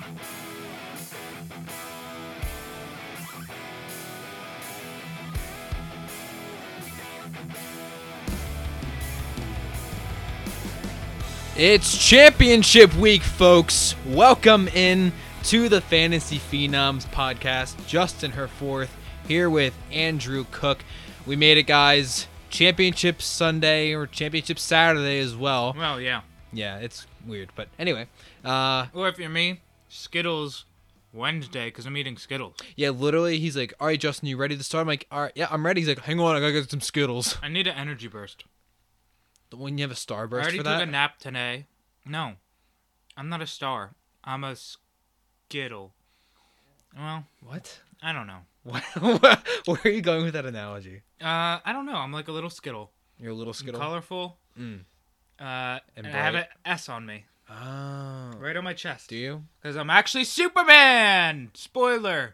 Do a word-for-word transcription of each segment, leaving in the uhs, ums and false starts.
It's championship week, folks. Welcome in to the Fantasy Phenoms podcast. Justin Herforth here with Andrew Cook. We made it, guys. Championship Sunday or Championship Saturday as well. Well, yeah. Yeah, it's weird, but anyway. Uh, or if you're me, Skittles Wednesday because I'm eating Skittles. Yeah, literally, he's like, all right, Justin, you ready to start? I'm like, all right, yeah, I'm ready. He's like, hang on, I gotta get some Skittles. I need an energy burst. When you have a Starburst I already for that? took a nap today. No, I'm not a star. I'm a Skittle. Well, what? I don't know. What? Where are you going with that analogy? Uh, I don't know. I'm like a little Skittle. You're a little Skittle? I'm colorful. Mm. Uh, And and I have bright. an S on me. Oh. Right on my chest. Do you? Because I'm actually Superman! Spoiler!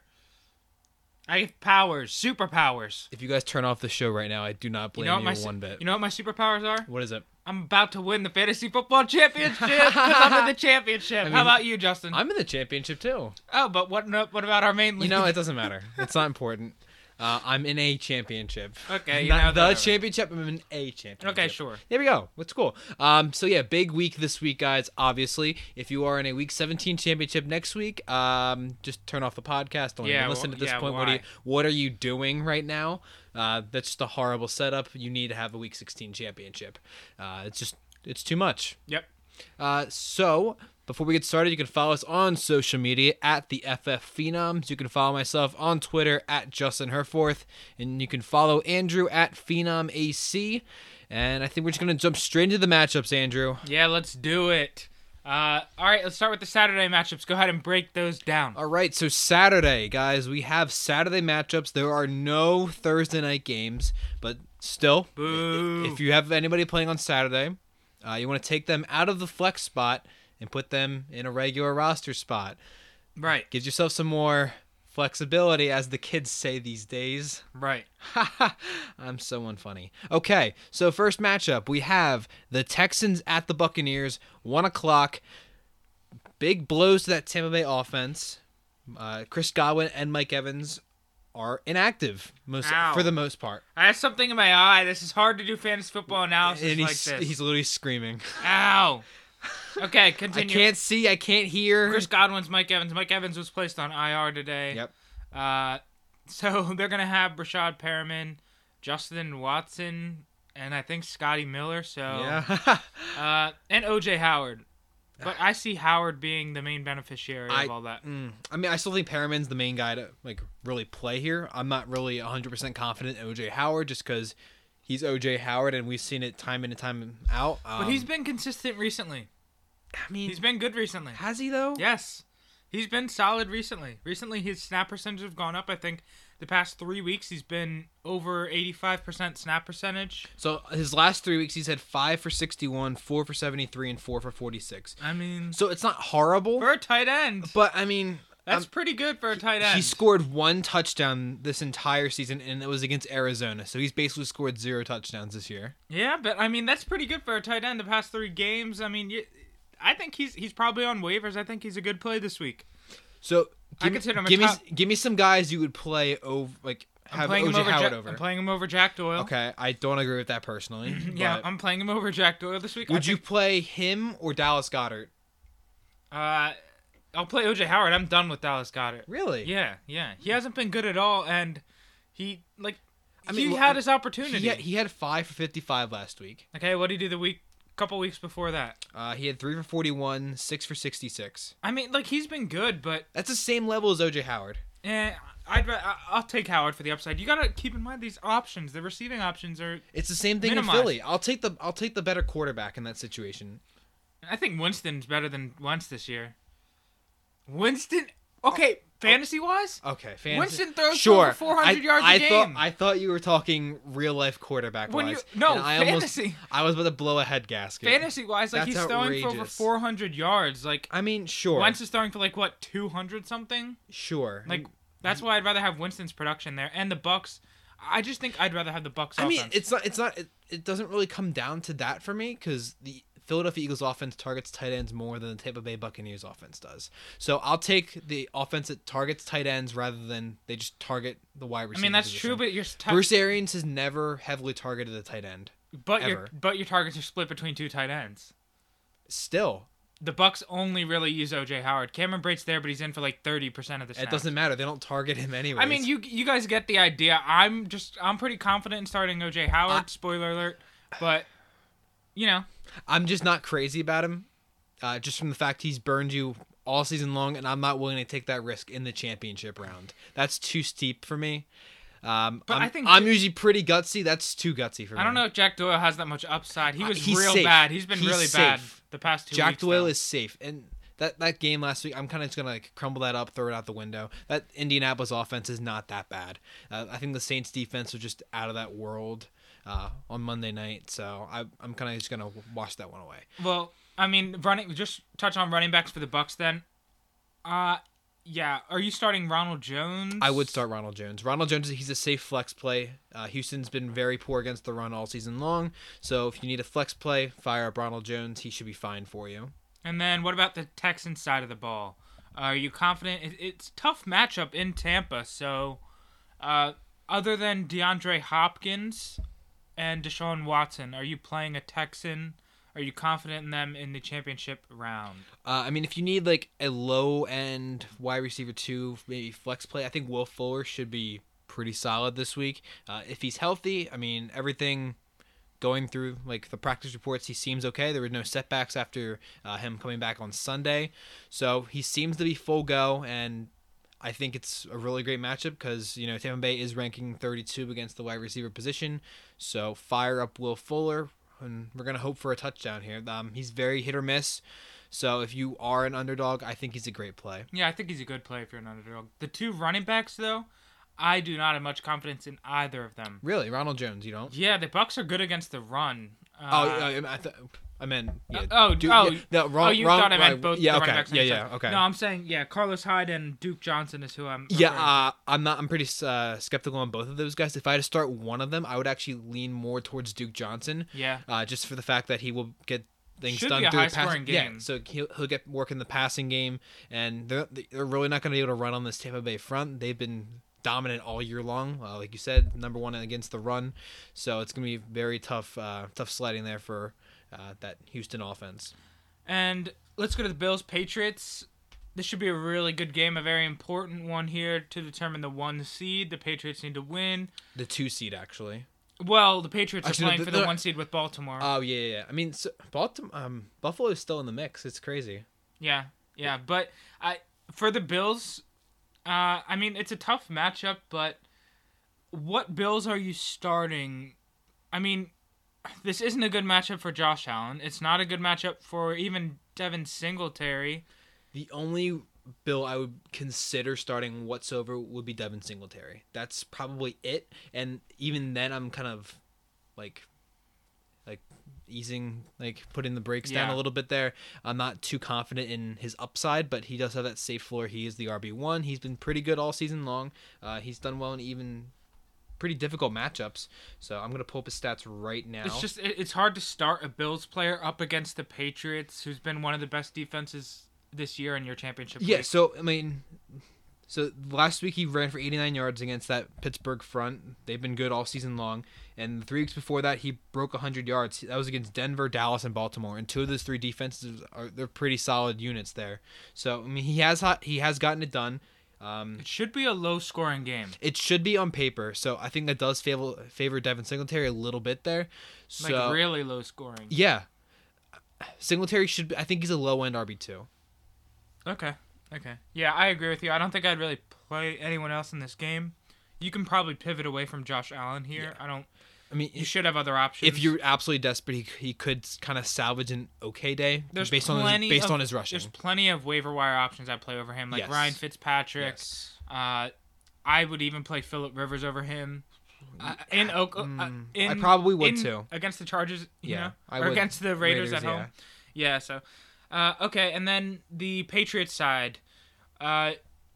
I have powers. Superpowers. If you guys turn off the show right now, I do not blame You you, know what my su- one bit. You know what my superpowers are? What is it? I'm about to win the fantasy football championship because I'm in the championship. I mean, How about you, Justin? I'm in the championship too. Oh, but what no, What about our main league? You know, it doesn't matter. It's not important. Uh, I'm in a championship. Okay, you not know the that. championship. I'm in a championship. Okay, sure. There we go. That's cool. Um, so yeah, big week this week, guys. Obviously, if you are in a week seventeen championship next week, um, just turn off the podcast. Don't Yeah, even listen well, at this yeah, point. What are you why? What are you doing right now? Uh, that's just a horrible setup. You need to have a week sixteen championship. Uh, it's just it's too much. Yep. Uh, so, before we get started, you can follow us on social media at the F F Phenoms. You can follow myself on Twitter at Justin Herforth. And you can follow Andrew at Phenom A C. And I think we're just going to jump straight into the matchups, Andrew. Yeah, let's do it. Uh, all right, let's start with the Saturday matchups. Go ahead and break those down. All right, so Saturday, guys, we have Saturday matchups. There are no Thursday night games, but still, Boo. if you have anybody playing on Saturday, uh, you want to take them out of the flex spot and put them in a regular roster spot. Right. Gives yourself some more flexibility, as the kids say these days. Right. I'm so unfunny. Okay, so first matchup, we have the Texans at the Buccaneers, one o'clock. Big blows to that Tampa Bay offense. Uh, Chris Godwin and Mike Evans are inactive most Ow. for the most part. I have something in my eye. This is hard to do fantasy football analysis And like he's, this. he's literally screaming. Ow. Okay, I continue. can't see, I can't hear. Chris Godwin's Mike Evans. Mike Evans was placed on I R today. Yep. Uh, so they're going to have Brashad Perriman, Justin Watson, and I think Scotty Miller. So, Yeah. uh, and O J Howard. But I see Howard being the main beneficiary I, of all that. Mm, I mean, I still think Perriman's the main guy to like really play here. I'm not really one hundred percent confident in O J Howard just because he's O J Howard and we've seen it time in and time out. Um, But he's been consistent recently. I mean, He's been good recently. has he though? Yes. He's been solid recently. Recently, his snap percentage have gone up. I think the past three weeks, he's been over eighty-five percent snap percentage. So his last three weeks, he's had five for sixty-one, four for seventy-three, and four for forty-six. I mean, So it's not horrible, for a tight end, but I mean, that's um, pretty good for a tight end. he scored one touchdown this entire season, and it was against Arizona. So he's basically scored zero touchdowns this year. Yeah, but I mean, that's pretty good for a tight end the past three games. I mean, you, I think he's he's probably on waivers. I think he's a good play this week. So I give, consider him a give top- me give me some guys you would play over like I'm have playing O him J over. Howard Ja- over. I'm playing him over Jack Doyle. Okay, I don't agree with that personally. Yeah, but I'm playing him over Jack Doyle this week. I would you think- play him or Dallas Goddard? Uh, I'll play O J Howard. I'm done with Dallas Goddard. Really? Yeah, yeah. He hasn't been good at all, and he like I mean, he well, had his opportunity. He had, he had five for fifty-five last week. Okay, what did he do the week, couple weeks before that? Uh, he had three for forty-one, six for sixty-six. I mean, like he's been good, but That's the same level as O J Howard. eh, I'd ra- I- I'll take Howard for the upside. You gotta keep in mind these options. The receiving options are. It's the same thing Minimized. in Philly. I'll take the I'll take the better quarterback in that situation. I think Winston's better than Wentz this year. Winston, okay, fantasy wise, Okay, fantasy. Winston throws sure. for over four hundred I, yards a I game. Thought, I thought you were talking real life quarterback When wise. you- no, and I fantasy. Almost, I was about to blow a head gasket. Fantasy wise, like That's he's throwing for over outrageous. four hundred yards. Like I mean, sure. Wentz is throwing for like what two hundred something. Sure. Like that's why I'd rather have Winston's production there and the Bucks. I just think I'd rather have the Bucks. I mean, offense. it's not. It's not. It, it doesn't really come down to that for me because the Philadelphia Eagles offense targets tight ends more than the Tampa Bay Buccaneers offense does. So I'll take the offense that targets tight ends rather than they just target the wide receiver. I mean, that's position. true, but you're t- Bruce Arians has never heavily targeted a tight end. but ever. your but your targets are split between two tight ends. Still, The Bucks only really use O J Howard. Cameron Brate's there, but he's in for like thirty percent of the snaps. it doesn't matter. They don't target him anyway. I mean, you you guys get the idea. I'm just I'm pretty confident in starting O J Howard. I- spoiler alert, but you know, I'm just not crazy about him, uh, just from the fact he's burned you all season long, and I'm not willing to take that risk in the championship round. That's too steep for me. Um, But I'm, I think- I'm usually pretty gutsy. That's too gutsy for me. I don't know if Jack Doyle has that much upside. He Uh, was he's real safe. bad. He's been He's really bad safe. the past two Jack weeks. Doyle though. is safe, and that that game last week, I'm kind of just gonna like crumble that up, throw it out the window. That Indianapolis offense is not that bad. Uh, I think the Saints defense was just out of that world uh, on Monday night, so I, I'm kind of just gonna wash that one away. Well, I mean, running. Just touch on running backs for the Bucks then. Uh yeah. Are you starting Ronald Jones? I would start Ronald Jones. Ronald Jones, he's a safe flex play. Uh, Houston's been very poor against the run all season long, so if you need a flex play, fire up Ronald Jones. He should be fine for you. And then what about the Texans side of the ball? Are you confident? It, it's a tough matchup in Tampa. So, uh, other than DeAndre Hopkins and Deshaun Watson, are you playing a Texan? Are you confident in them in the championship round? Uh, I mean, if you need like a low end wide receiver two, maybe flex play, I think Will Fuller should be pretty solid this week. Uh, if he's healthy, I mean, everything going through like the practice reports, he seems okay. There were no setbacks after uh, him coming back on Sunday, so he seems to be full go. And I think it's a really great matchup because you know Tampa Bay is ranking thirty-two against the wide receiver position. So fire up Will Fuller, and we're gonna hope for a touchdown here. Um, he's very hit or miss. So if you are an underdog, I think he's a great play. Yeah, I think he's a good play if you're an underdog. The two running backs, though, I do not have much confidence in either of them. Really, Ronald Jones, you don't? Yeah, the Bucks are good against the run. Uh, oh, I, I, th- I meant. Yeah, Uh, oh, Duke- oh, yeah, no, wrong, oh, you wrong, thought I meant right, both Yeah, the okay. running backs. on Yeah, each yeah, side. okay. No, I'm saying yeah, Carlos Hyde and Duke Johnson is who I'm. Yeah, referring to. uh, I'm not. I'm pretty uh, skeptical on both of those guys. If I had to start one of them, I would actually lean more towards Duke Johnson. Yeah. Uh, just for the fact that he will get things Should done be a through the high-scoring passing. Yeah, game. so he'll, he'll get work in the passing game, and they're they're really not going to be able to run on this Tampa Bay front. They've been dominant all year long, uh, like you said, number one against the run. So it's going to be very tough, uh, tough sledding there for uh, that Houston offense. And let's go to the Bills Patriots. This should be a really good game, a very important one here to determine the one seed. The Patriots need to win. The two seed, actually. Well, the Patriots Actually, are playing the- for the the- one seed with Baltimore. Oh yeah, yeah. yeah. I mean, so, Baltimore, um, Buffalo is still in the mix. It's crazy. Yeah, yeah, but I for the Bills, uh, I mean it's a tough matchup. But what Bills are you starting? I mean, this isn't a good matchup for Josh Allen. It's not a good matchup for even Devin Singletary. The only Bill I would consider starting whatsoever would be Devin Singletary. That's probably it. And even then, I'm kind of like, like easing, like putting the brakes down Yeah. a little bit there. I'm not too confident in his upside, but he does have that safe floor. He is the R B one. He's been pretty good all season long. Uh, he's done well in even pretty difficult matchups. So I'm gonna pull up his stats right now. It's just it- it's hard to start a Bills player up against the Patriots, who's been one of the best defenses this year in your championship. Yeah, league. so I mean, so last week he ran for eighty-nine yards against that Pittsburgh front. They've been good all season long, and the three weeks before that he broke one hundred yards. That was against Denver, Dallas, and Baltimore. And two of those three defenses are they're pretty solid units there. So I mean, he has hot, he has gotten it done. Um, It should be a low-scoring game. it should be on paper, so I think that does favor favor Devin Singletary a little bit there. Like So really low-scoring. yeah, Singletary should. Be, I think he's a low end R B two. Okay. Okay. Yeah, I agree with you. I don't think I'd really play anyone else in this game. You can probably pivot away from Josh Allen here. Yeah. I don't. I mean, You should have other options. if you're absolutely desperate, he, he could kind of salvage an okay day there's based on his, plenty based of, on his rushing. There's plenty of waiver wire options I play over him, like Yes. Ryan Fitzpatrick. Yes. Uh, I would even play Phillip Rivers over him. Uh, in Oak, uh, Mm, in, I probably would in- too. against the Chargers. You Yeah, know? I or would. against the Raiders, at yeah. home. Yeah. So, uh, okay, and then the Patriots side. Uh,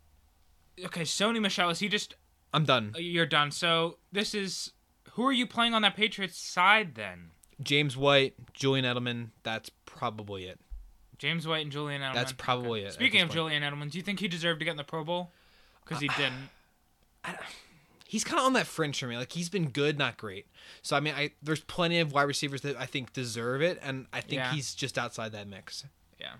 okay, Sony Michel, is he just I'm done. you're done? So this is who are you playing on that Patriots side then? James White, Julian Edelman. That's probably it. James White and Julian Edelman. That's probably okay. it. Speaking of point. Julian Edelman, do you think he deserved to get in the Pro Bowl? Because he uh, didn't. I, he's kind of on that fringe for me. Like, he's been good, not great. So, I mean, I there's plenty of wide receivers that I think deserve it, and I think yeah. he's just outside that mix. Yeah.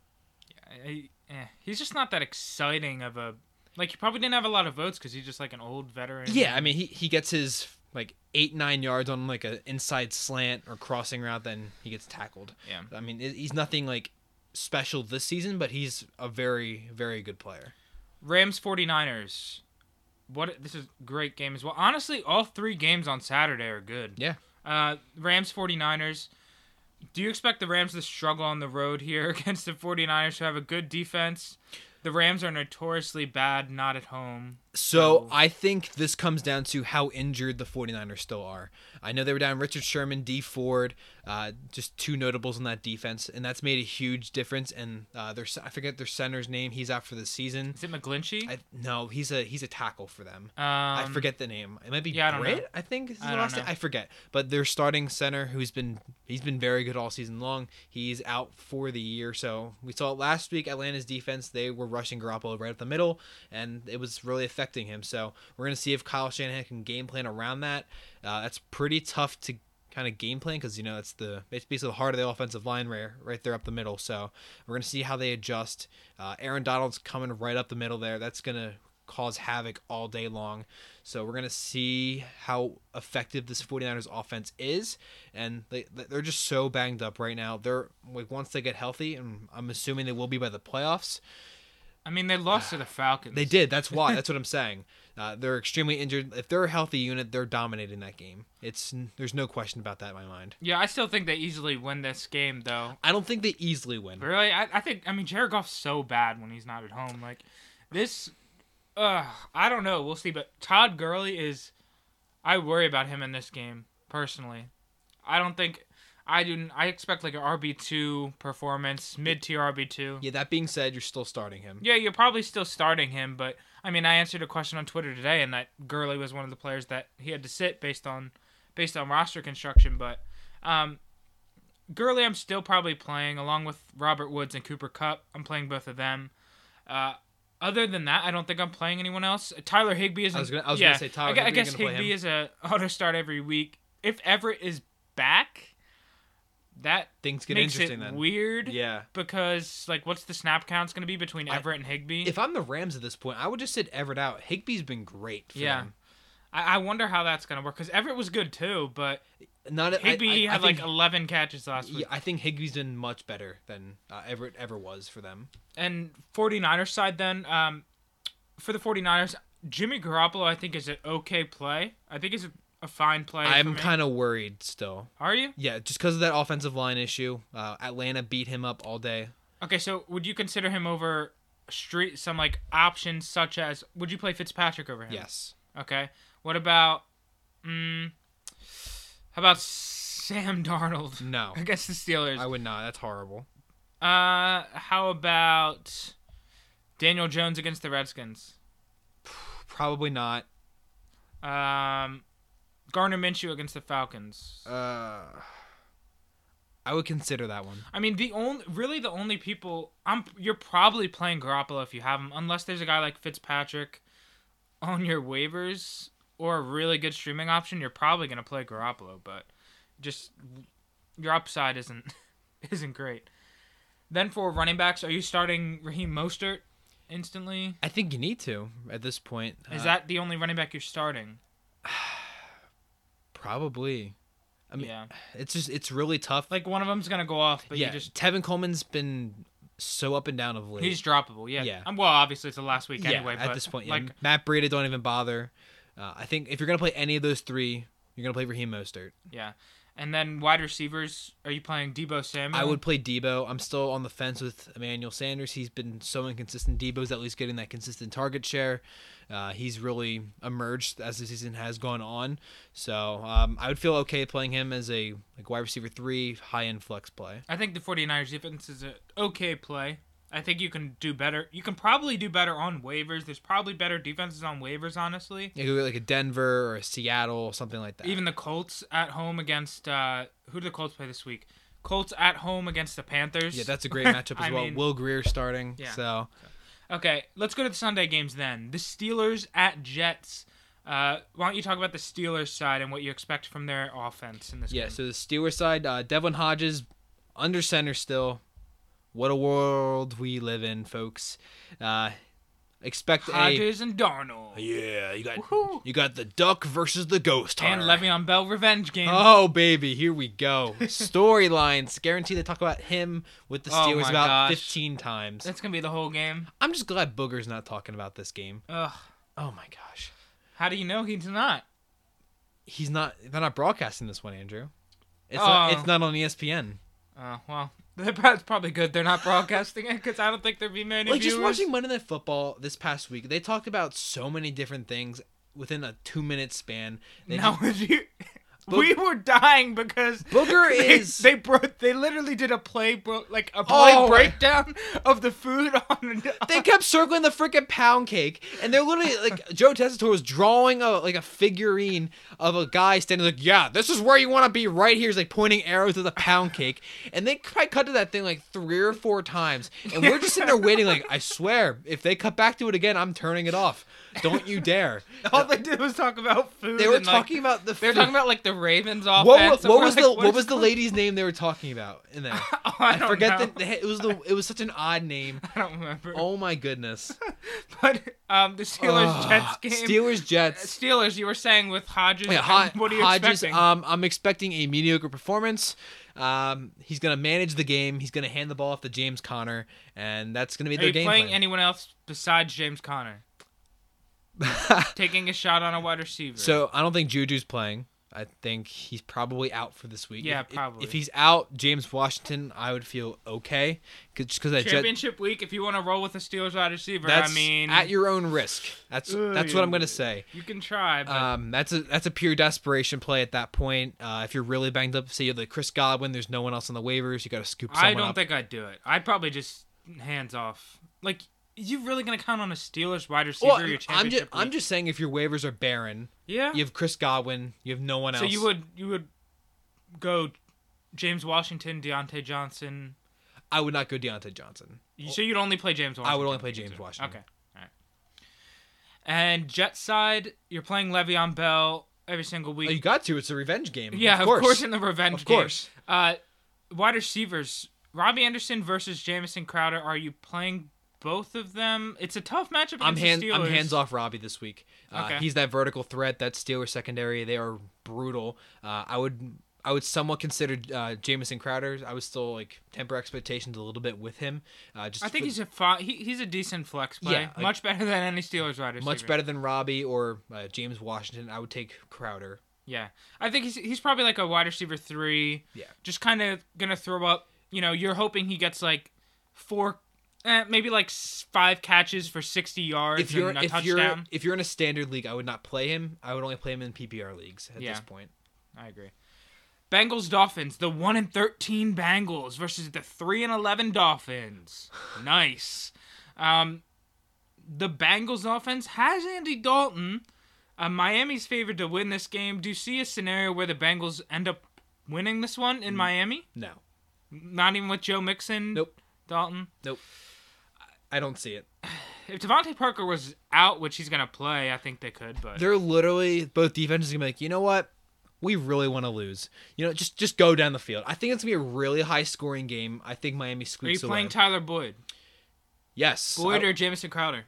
Yeah. He, eh. He's just not that exciting of a... Like, he probably didn't have a lot of votes because he's just, like, an old veteran. Yeah, I mean, he, he gets his, like, eight, nine yards on, like, an inside slant or crossing route, then he gets tackled. Yeah. I mean, he's nothing, like, special this season, but he's a very, very good player. Rams 49ers. What this is a great game as well. Honestly, all three games on Saturday are good. Yeah. Uh, Rams 49ers. Do you expect the Rams to struggle on the road here against the 49ers who have a good defense? The Rams are notoriously bad not at home. So, So I think this comes down to how injured the 49ers still are. I know they were down Richard Sherman, D Ford, uh, just two notables in that defense, and that's made a huge difference. And uh, their I forget their center's name. He's out for the season. Is it McGlinchey? I, no, he's a he's a tackle for them. Um, I forget the name. It might be yeah, I don't Britt, know. I think is his I don't last know. name. I forget. But their starting center, who's been he's been very good all season long. He's out for the year. So we saw it last week. Atlanta's defense, they were rushing Garoppolo right up the middle, and it was really affecting him. So we're gonna see if Kyle Shanahan can game plan around that. Uh, that's pretty tough to kind of game plan because you know that's the it's basically the heart of the offensive line right, right there up the middle. So we're gonna see how they adjust. Uh, Aaron Donald's coming right up the middle there. That's gonna cause havoc all day long. So we're gonna see how effective this 49ers offense is, and they they're just so banged up right now. They're like once they get healthy, and I'm assuming they will be by the playoffs. I mean, they lost to the Falcons. They did. That's why. That's what I'm saying. Uh, they're extremely injured. If they're a healthy unit, they're dominating that game. It's there's no question about that in my mind. Yeah, I still think they easily win this game, though. I don't think they easily win. Really? I, I think, I mean, Jared Goff's so bad when he's not at home. Like, this, uh, I don't know. We'll see. But Todd Gurley is, I worry about him in this game, personally. I don't think, I do. I expect like an R B two performance, mid-tier R B two. Yeah, that being said, you're still starting him. Yeah, you're probably still starting him, but I mean, I answered a question on Twitter today, and that Gurley was one of the players that he had to sit based on based on roster construction. But um, Gurley, I'm still probably playing along with Robert Woods and Cooper Kupp. I'm playing both of them. Uh, other than that, I don't think I'm playing anyone else. Tyler Higbee is. I was gonna, I was yeah, gonna say Tyler. I, gu- I Higbee, guess you're gonna play Higbee him. is a auto start every week. If Everett is back, that Things get makes interesting it then. weird. Yeah. Because like, what's the snap count's going to be between I- Everett and Higbee? If I'm the Rams at this point, I would just sit Everett out. Higbee's been great for yeah. them. I, I wonder how that's going to work because Everett was good too, but Not Higbee I, I, had I think, like eleven catches last yeah, week. I think Higbee's been much better than uh, Everett ever was for them. And 49ers side then, um, for the 49ers, Jimmy Garoppolo I think is an okay play. I think it's a, a fine play. I'm kind of worried still. Are you? Yeah, just because of that offensive line issue. Uh, Atlanta beat him up all day. Okay, so would you consider him over street some like options such as would you play Fitzpatrick over him? Yes. Okay. What about mm, how about Sam Darnold No. against the Steelers? I would not. That's horrible. Uh, how about Daniel Jones against the Redskins? Probably not. Um, Gardner Minshew against the Falcons. Uh, I would consider that one. I mean, the only really the only people I'm you're probably playing Garoppolo if you have him, unless there's a guy like Fitzpatrick on your waivers or a really good streaming option. You're probably gonna play Garoppolo, but just your upside isn't isn't great. Then for running backs, are you starting Raheem Mostert instantly? I think you need to at this point. Is Uh, that the only running back you're starting? probably? I mean, yeah. it's just it's really tough. Like one of them's gonna go off, but yeah, you just Tevin Coleman's been so up and down of late. he's droppable. Yeah. Yeah. Um, well, obviously it's the last week yeah, anyway. at but this point, yeah. like Matt Breida, don't even bother. Uh, I think if you're gonna play any of those three, you're gonna play Raheem Mostert. yeah. And then wide receivers, are you playing Debo Samuel? I would play Debo. I'm still on the fence with Emmanuel Sanders. He's been so inconsistent. Debo's at least getting that consistent target share. Uh, he's really emerged as the season has gone on. So um, I would feel okay playing him as a like wide receiver three, high end flex play. I think the 49ers defense is an okay play. I think you can do better. You can probably do better on waivers. There's probably better defenses on waivers, honestly. You could go like a Denver or a Seattle, something like that. Even the Colts at home against uh, who do the Colts play this week? Colts at home against the Panthers. Yeah, that's a great matchup as well. mean, Will Greer starting. Yeah. So. Okay, let's go to the Sunday games then. The Steelers at Jets. Uh, why don't you talk about the Steelers side and what you expect from their offense in this Yeah, game? so the Steelers side, uh, Devlin Hodges under center still. What a world we live in, folks. Uh, expect Hodges a and Darnold. yeah. You got Woohoo. you got the Duck versus the Ghost And Hunter. Le'Veon Bell revenge game. Oh baby, here we go. Storylines. Guarantee they talk about him with the Oh, Steelers my about gosh. fifteen times. That's going to be the whole game. I'm just glad Booger's not talking about this game. Ugh. Oh my gosh, How do you know he's not? he's not. They're not broadcasting this one, Andrew. It's Oh. not. It's not on E S P N. Oh, well, that's probably good they're not broadcasting it because I don't think there'd be many Like viewers. just watching Monday Night Football this past week, they talked about so many different things within a two minute span. They No, just- you, Boog- we were dying because Booger they, is- they bro- they literally did a play bro- like a play Oh, breakdown of the food on. they kept circling the freaking pound cake, and they're literally like Joe Tessitore was drawing a like a figurine of a guy standing like, yeah, this is where you want to be right here. He's like pointing arrows at the pound cake, and they probably cut to that thing like three or four times, and we're just sitting there waiting. Like, I swear, if they cut back to it again, I'm turning it off. Don't you dare. All they did was talk about food. They were and, like, talking about the. They were food. talking about like the Ravens offense. What, and what, what we're was like, the what what is was the going- lady's name they were talking about in there? Oh, I, don't forget know. the it was the it was such an odd name. I don't remember. Oh my goodness. But um, the Steelers Jets Ugh, game. Steelers Jets. Steelers, you were saying with Hodges. Yeah, and Hod- what are you Hodges. expecting? Um, I'm expecting a mediocre performance. Um, he's gonna manage the game. He's gonna hand the ball off to James Conner, and that's gonna be Are their you game playing plan. anyone else besides James Conner? Taking a shot on a wide receiver. So I don't think Juju's playing. I think he's probably out for this week. Yeah, If- if- probably. If, he's out, James Washington, I would feel okay, Cause, just because that Jet, championship week, if you want to roll with a Steelers wide receiver, that's I mean, at your own risk. That's that's what I'm gonna Ugh. say. you can try. But Um, that's a that's a pure desperation play at that point. Uh, if you're really banged up, say you're like Chris Godwin, there's no one else on the waivers. You got to scoop someone I don't up. think I'd do it. I'd probably just hands off. Like, you really gonna count on a Steelers wide receiver? Well, your I'm championship just I'm week? just saying if your waivers are barren, yeah. you have Chris Godwin, you have no one else. So you would you would go James Washington, Deontay Johnson. I would not go Deontay Johnson. You- So you'd only play James Washington. I would only play James Washington. Okay. All right. And Jet side, you're playing Le'Veon Bell every single week. Oh, you got to. It's a revenge game. yeah, of course. in the revenge Of game. course. Uh, wide receivers, Robbie Anderson versus Jamison Crowder. Are you playing both of them? It's a tough matchup against I'm hand the I'm Steelers. hands off Robbie this week. Uh, Okay. He's that vertical threat. That Steelers secondary. They are brutal. Uh, I would I would somewhat consider uh, Jamison Crowder. I would still like temper expectations a little bit with him. Uh, just I think for- he's a fi- he, he's a decent flex play. Yeah, like- much better than any Steelers wide receiver. much better than Robbie or uh, James Washington. I would take Crowder. Yeah, I think he's he's probably like a wide receiver three. Yeah. Just kind of gonna throw up. You know, you're hoping he gets like four, eh, maybe like s- five catches for sixty yards If you're and a if touchdown. you're if you're in a standard league, I would not play him. I would only play him in P P R leagues at Yeah. this point. I agree. Bengals Dolphins, the one and thirteen Bengals versus the three and eleven Dolphins. Nice. Um, the Bengals offense has Andy Dalton. Uh, Miami's favored to win this game. Do you see a scenario where the Bengals end up winning this one in Miami? No. Not even with Joe Mixon. Nope. Dalton. Nope. I don't see it. If Devontae Parker was out, which he's gonna play, I think they could. But They're literally both defenses gonna be like, you know what? We really want to lose. You know, just just go down the field. I think it's gonna be a really high scoring game. I think Miami are you squeaks playing away. Tyler Boyd? yes. Boyd I- or Jamison Crowder?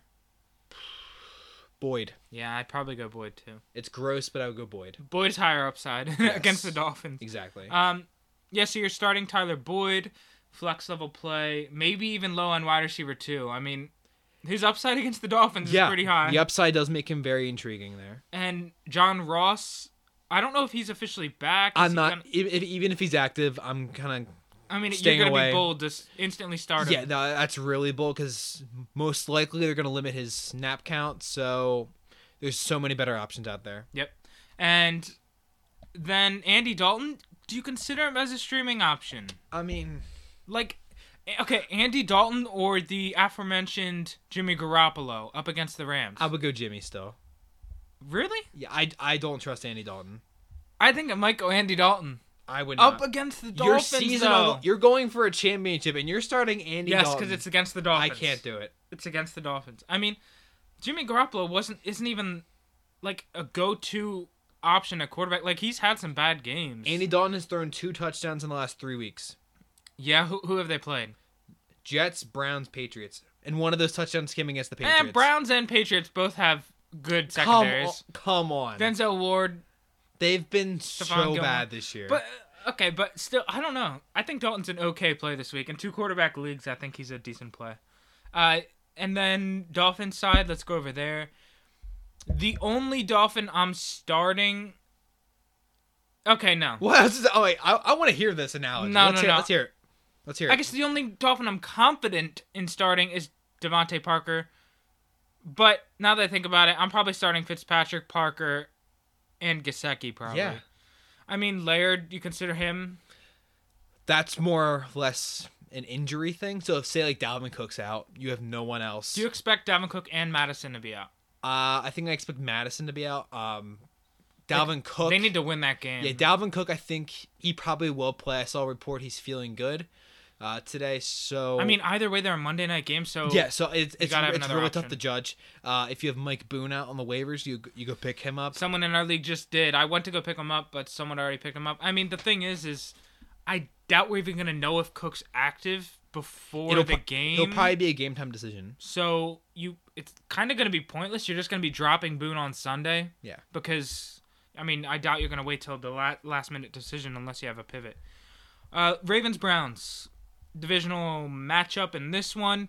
Boyd. Yeah, I'd probably go Boyd too. It's gross, but I would go Boyd. Boyd's higher upside Yes. against the Dolphins. Exactly. Um, yeah, so you're starting Tyler Boyd, flex level play, maybe even low on wide receiver too. I mean, his upside against the Dolphins yeah. is pretty high. The upside does make him very intriguing there. And John Ross, I don't know if he's officially back. Is I'm he not gonna- if, if, even if he's active. I'm kind I mean, staying you're gonna away. be bold to s- instantly start of him. yeah. No, that's really bold because most likely they're gonna limit his snap count. So there's so many better options out there. Yep. And then Andy Dalton, do you consider him as a streaming option? I mean, Like, Okay, Andy Dalton or the aforementioned Jimmy Garoppolo up against the Rams? I would go Jimmy still. Really? Yeah, I, I don't trust Andy Dalton. I think it might go Andy Dalton. I would not. Up against the Your Dolphins, season, though. you're going for a championship, and you're starting Andy Yes, Dalton. because it's against the Dolphins. I can't do it. It's against the Dolphins. I mean, Jimmy Garoppolo wasn't isn't even like a go-to option at quarterback. Like, he's had some bad games. Andy Dalton has thrown two touchdowns in the last three weeks. Yeah, who who have they played? Jets, Browns, Patriots. And one of those touchdowns came against the Patriots. And Browns and Patriots both have good Come secondaries. on. Come on. Denzel Ward. They've been Stephon so Gilmore. bad this year. But, okay, but still, I don't know. I think Dalton's an okay play this week. In two quarterback leagues, I think he's a decent play. Uh, and then Dolphins side, let's go over there. The only Dolphin I'm starting... Okay, no. What? Oh, wait. I, I want to hear this analogy. No, let's no, hear, no. Let's hear it. Let's hear it. I guess the only Dolphin I'm confident in starting is Devontae Parker. But now that I think about it, I'm probably starting Fitzpatrick, Parker, and Gesicki probably. Yeah. I mean, Laird, you consider him? That's more or less an injury thing. So if, say, like, Dalvin Cook's out, you have no one else. Do you expect Dalvin Cook and Madison to be out? Uh, I think I expect Madison to be out. Um, Dalvin like, Cook. They need to win that game. Yeah, Dalvin Cook, I think he probably will play. I saw a report he's feeling good uh, today. So I mean, either way, they're a Monday night game. So yeah, so it's it's, gotta have it's another really option. tough to judge. Uh, if you have Mike Boone out on the waivers, you you go pick him up. Someone in our league just did. I went to go pick him up, but someone already picked him up. I mean, the thing is, is I doubt we're even gonna know if Cook's active before It'll the pro- game. It'll probably be a game time decision. So you, it's kind of gonna be pointless. You're just gonna be dropping Boone on Sunday. Yeah. Because I mean, I doubt you're gonna wait till the la- last minute decision unless you have a pivot. Uh, Ravens Browns divisional matchup in this one.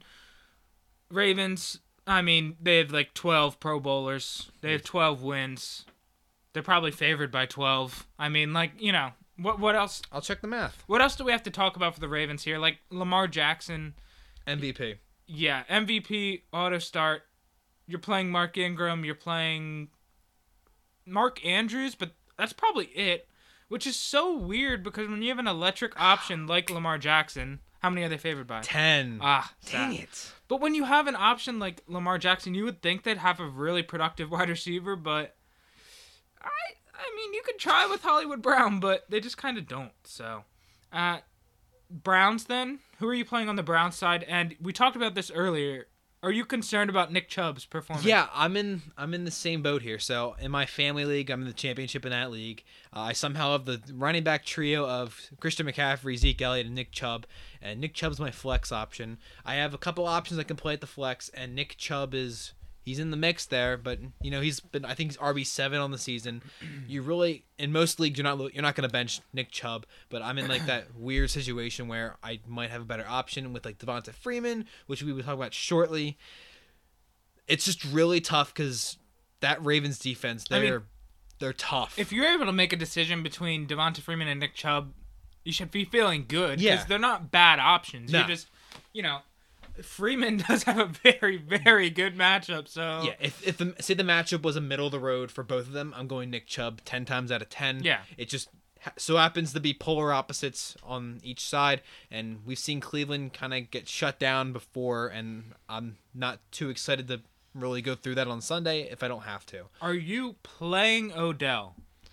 Ravens. I mean, they have like twelve Pro Bowlers. They have twelve wins. They're probably favored by twelve. I mean, like, you know, what what else? I'll check the math. What else do we have to talk about for the Ravens here? Like Lamar Jackson. M V P. Yeah, M V P, auto start. You're playing Mark Ingram. You're playing Mark Andrews, but that's probably it. Which is so weird because when you have an electric option like Lamar Jackson, how many are they favored by? Ten. Ah, Dang sad. it. But when you have an option like Lamar Jackson, you would think they'd have a really productive wide receiver, but I I mean, you could try with Hollywood Brown, but they just kind of don't. So, uh, Browns then? Who are you playing on the Browns side? And we talked about this earlier. Are you concerned about Nick Chubb's performance? Yeah, I'm in. I'm in the same boat here. So in my family league, I'm in the championship in that league. Uh, I somehow have the running back trio of Christian McCaffrey, Zeke Elliott, and Nick Chubb. And Nick Chubb's my flex option. I have a couple options I can play at the flex, and Nick Chubb is he's in the mix there. But you know he's been I think he's R B seven on the season. You really in most leagues you're not you're not going to bench Nick Chubb. But I'm in like that weird situation where I might have a better option with like Devonta Freeman, which we will talk about shortly. It's just really tough because that Ravens defense, they're I mean, they're tough. If you're able to make a decision between Devonta Freeman and Nick Chubb, you should be feeling good. Yeah. Because they're not bad options. No. You just, you know, Freeman does have a very, very good matchup. So yeah, if if the, say the matchup was a middle of the road for both of them, I'm going Nick Chubb ten times out of ten. Yeah. It just ha- so happens to be polar opposites on each side, and we've seen Cleveland kind of get shut down before, and I'm not too excited to really go through that on Sunday if I don't have to. Are you playing Odell?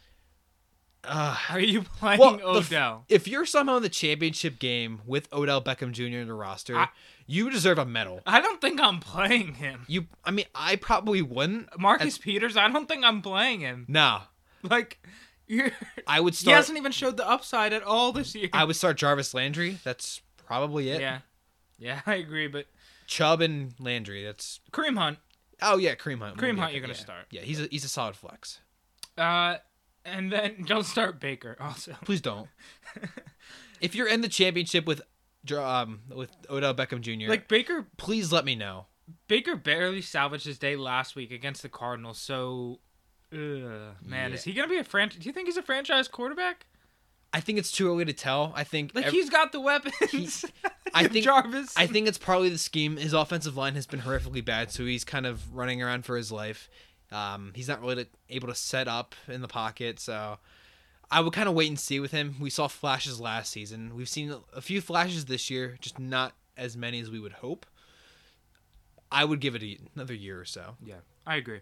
Uh, Are you playing well, the f- Odell? if you're somehow in the championship game with Odell Beckham Junior in the roster, I- you deserve a medal. I don't think I'm playing him. You, I mean, I probably wouldn't. Marcus Peters, I don't think I'm playing him. No, Like, you're, I would he start. hasn't even showed the upside at all this year. I would start Jarvis Landry. That's probably it. Yeah. Yeah, I agree, but Chubb and Landry. That's Kareem Hunt. oh yeah, Kareem Hunt. Kareem Yeah, Hunt you're gonna yeah. start. Yeah, he's a he's a solid flex. Uh, and then don't start Baker also. Please don't. If you're in the championship with um with Odell Beckham Junior, Like Baker, please let me know. Baker barely salvaged his day last week against the Cardinals. So, ugh, man, Yeah. is he gonna be a franchise? Do you think he's a franchise quarterback? I think it's too early to tell. I think Like ev- he's got the weapons. I think Jarvis. I think it's probably the scheme. His offensive line has been horrifically bad, so he's kind of running around for his life. Um, he's not really able to set up in the pocket, so I would kind of wait and see with him. We saw flashes last season. We've seen a few flashes this year, just not as many as we would hope. I would give it a, another year or so. Yeah, I agree.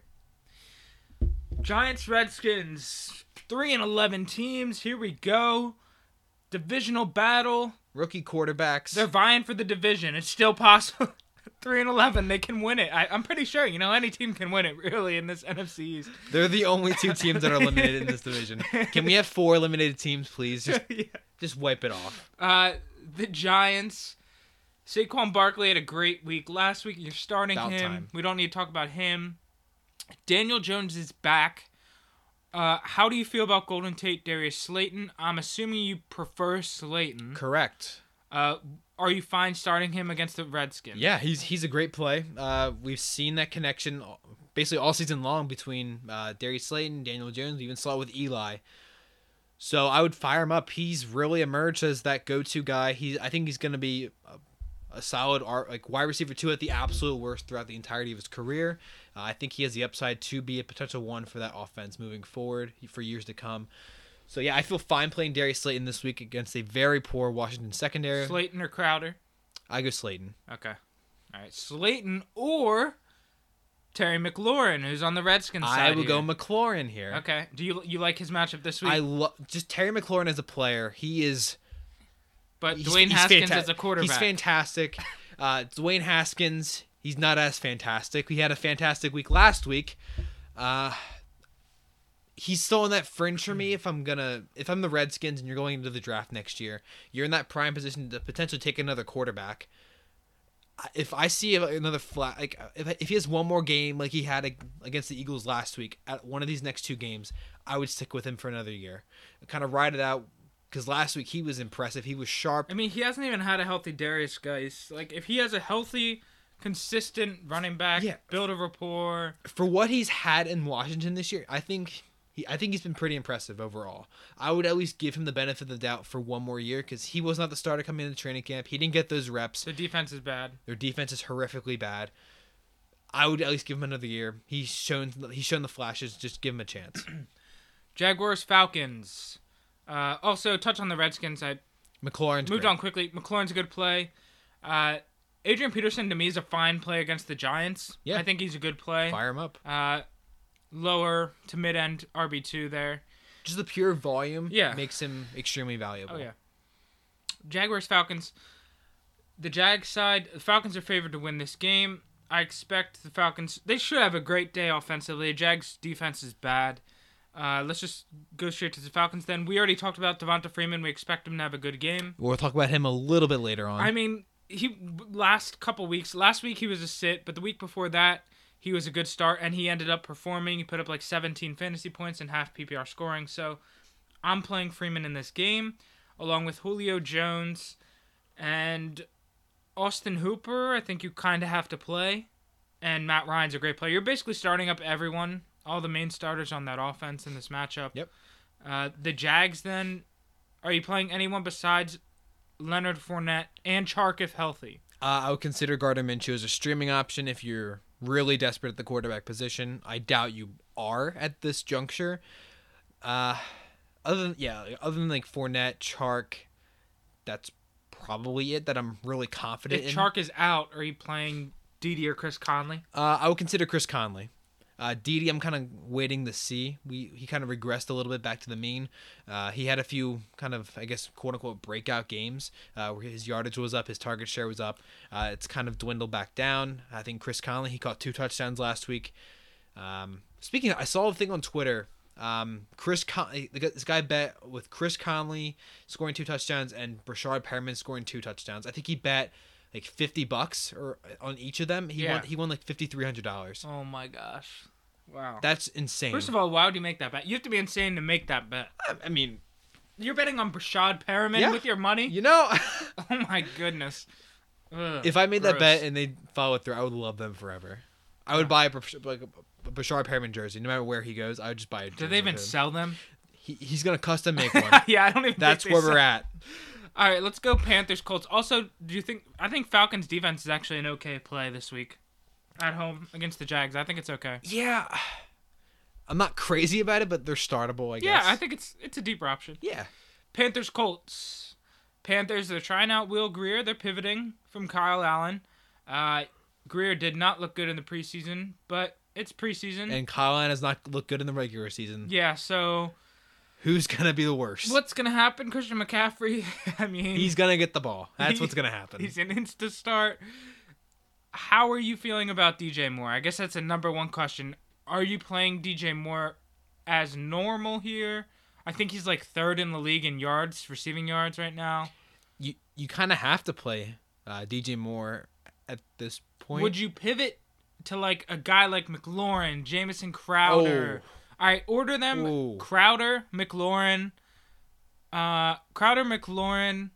Giants, Redskins, three and eleven teams. Here we go. Divisional battle. Rookie quarterbacks. They're vying for the division. It's still possible. three and eleven, they can win it. I, I'm pretty sure. You know, any team can win it, really, in this N F C East. They're the only two teams that are eliminated in this division. Can we have four eliminated teams, please? Just, yeah. just wipe it off. Uh, the Giants. Saquon Barkley had a great week last week. You're starting About him. time. We don't need to talk about him. Daniel Jones is back. Uh, how do you feel about Golden Tate, Darius Slayton? I'm assuming you prefer Slayton. Correct. Uh, are you fine starting him against the Redskins? Yeah, he's he's a great play. Uh, we've seen that connection basically all season long between uh, Darius Slayton, Daniel Jones. We even saw it with Eli. So I would fire him up. He's really emerged as that go-to guy. He, I think he's going to be a, a solid like wide receiver two at the absolute worst throughout the entirety of his career. Uh, I think he has the upside to be a potential one for that offense moving forward for years to come. So, yeah, I feel fine playing Darius Slayton this week against a very poor Washington secondary. Slayton or Crowder? I go Slayton. Okay. All right. Slayton or Terry McLaurin, who's on the Redskins side I will here. go McLaurin here. Okay. Do you you like his matchup this week? I love just Terry McLaurin as a player. He is. But he's, Dwayne he's Haskins fanta- as a quarterback. He's fantastic. Uh, Dwayne Haskins, he's not as fantastic. He had a fantastic week last week. Uh, he's still in that fringe for me. If I'm gonna, if I'm the Redskins and you're going into the draft next year, you're in that prime position to potentially take another quarterback. If I see another flat, like if if he has one more game like he had against the Eagles last week at one of these next two games, I would stick with him for another year, kind of ride it out. Because last week he was impressive. He was sharp. I mean, he hasn't even had a healthy Darius, guys. Like, if he has a healthy, consistent running back, Yeah. build a rapport. For what he's had in Washington this year, I think he, I think he's been pretty impressive overall. I would at least give him the benefit of the doubt for one more year because he was not the starter coming into training camp. He didn't get those reps. The defense is bad. Their defense is horrifically bad. I would at least give him another year. He's shown he's shown the flashes. Just give him a chance. Jaguars, Falcons. Uh, also, touch on the Redskins. I McLaurin's moved great. on quickly. McLaurin's a good play. Uh, Adrian Peterson, to me, is a fine play against the Giants. Yeah. I think he's a good play. Fire him up. Uh, lower to mid-end R B two there. Just the pure volume Yeah. makes him extremely valuable. Oh, yeah. Jaguars, Falcons. The Jags side, the Falcons are favored to win this game. I expect the Falcons, they should have a great day offensively. Jags' defense is bad. Uh, let's just go straight to the Falcons then. We already talked about Devonta Freeman. We expect him to have a good game. We'll talk about him a little bit later on. I mean, he last couple weeks, last week he was a sit, but the week before that, he was a good start, and he ended up performing. He put up like seventeen fantasy points and half P P R scoring. So I'm playing Freeman in this game, along with Julio Jones and Austin Hooper. I think you kind of have to play, and Matt Ryan's a great player. You're basically starting up everyone, all the main starters on that offense in this matchup. Yep. Uh, the Jags then, are you playing anyone besides Leonard Fournette and Chark if healthy? Uh, I would consider Gardner Minshew as a streaming option if you're really desperate at the quarterback position. I doubt you are at this juncture. Uh, other than yeah, other than like Fournette, Chark, that's probably it that I'm really confident If in. Chark is out, are you playing Dede or Chris Conley? Uh, I would consider Chris Conley. Uh, Dede, I'm kind of waiting to see. We he kind of regressed a little bit back to the mean. Uh, he had a few kind of, I guess, quote unquote breakout games uh, where his yardage was up, his target share was up. Uh, it's kind of dwindled back down. I think Chris Conley, he caught two touchdowns last week. Um, speaking, of, I saw a thing on Twitter. Um, Chris Con- this guy bet with Chris Conley scoring two touchdowns and Brashard Perriman scoring two touchdowns. I think he bet like fifty bucks or on each of them. He Yeah. won. He won like fifty three hundred dollars. Oh my gosh. Wow. That's insane. First of all, why would you make that bet? You have to be insane to make that bet. I, I mean, You're betting on Brashad Perriman Yeah. with your money? you know, Oh my goodness. Ugh, if I made that gross. bet and they follow it through, I would love them forever. I would buy a Bash- like a Bashard Perriman jersey, no matter where he goes. I would just buy a jersey. Do they even with him. sell them? He, he's gonna custom make one. Yeah, I don't even That's think they where sell- we're at. All right, let's go Panthers Colts. Also, do you think I think Falcons defense is actually an okay play this week at home against the Jags. I think it's okay. Yeah, I'm not crazy about it, but they're startable, I Yeah, guess. I think it's it's a deeper option. Yeah. Panthers Colts. Panthers, they're trying out Will Greer. They're pivoting from Kyle Allen. Uh, Greer did not look good in the preseason, but it's preseason. And Kyle Allen has not looked good in the regular season. Yeah, so Who's going to be the worst? what's going to happen? Christian McCaffrey, I mean... He's going to get the ball. That's he- what's going to happen. He's an insta start. How are you feeling about D J Moore? I guess that's a number one question. Are you playing D J Moore as normal here? I think he's like third in the league in yards, receiving yards right now. You you kind of have to play uh, D J Moore at this point. Would you pivot to like a guy like McLaurin, Jamison Crowder? All right, order them: Ooh. Crowder, McLaurin, uh, Crowder, McLaurin,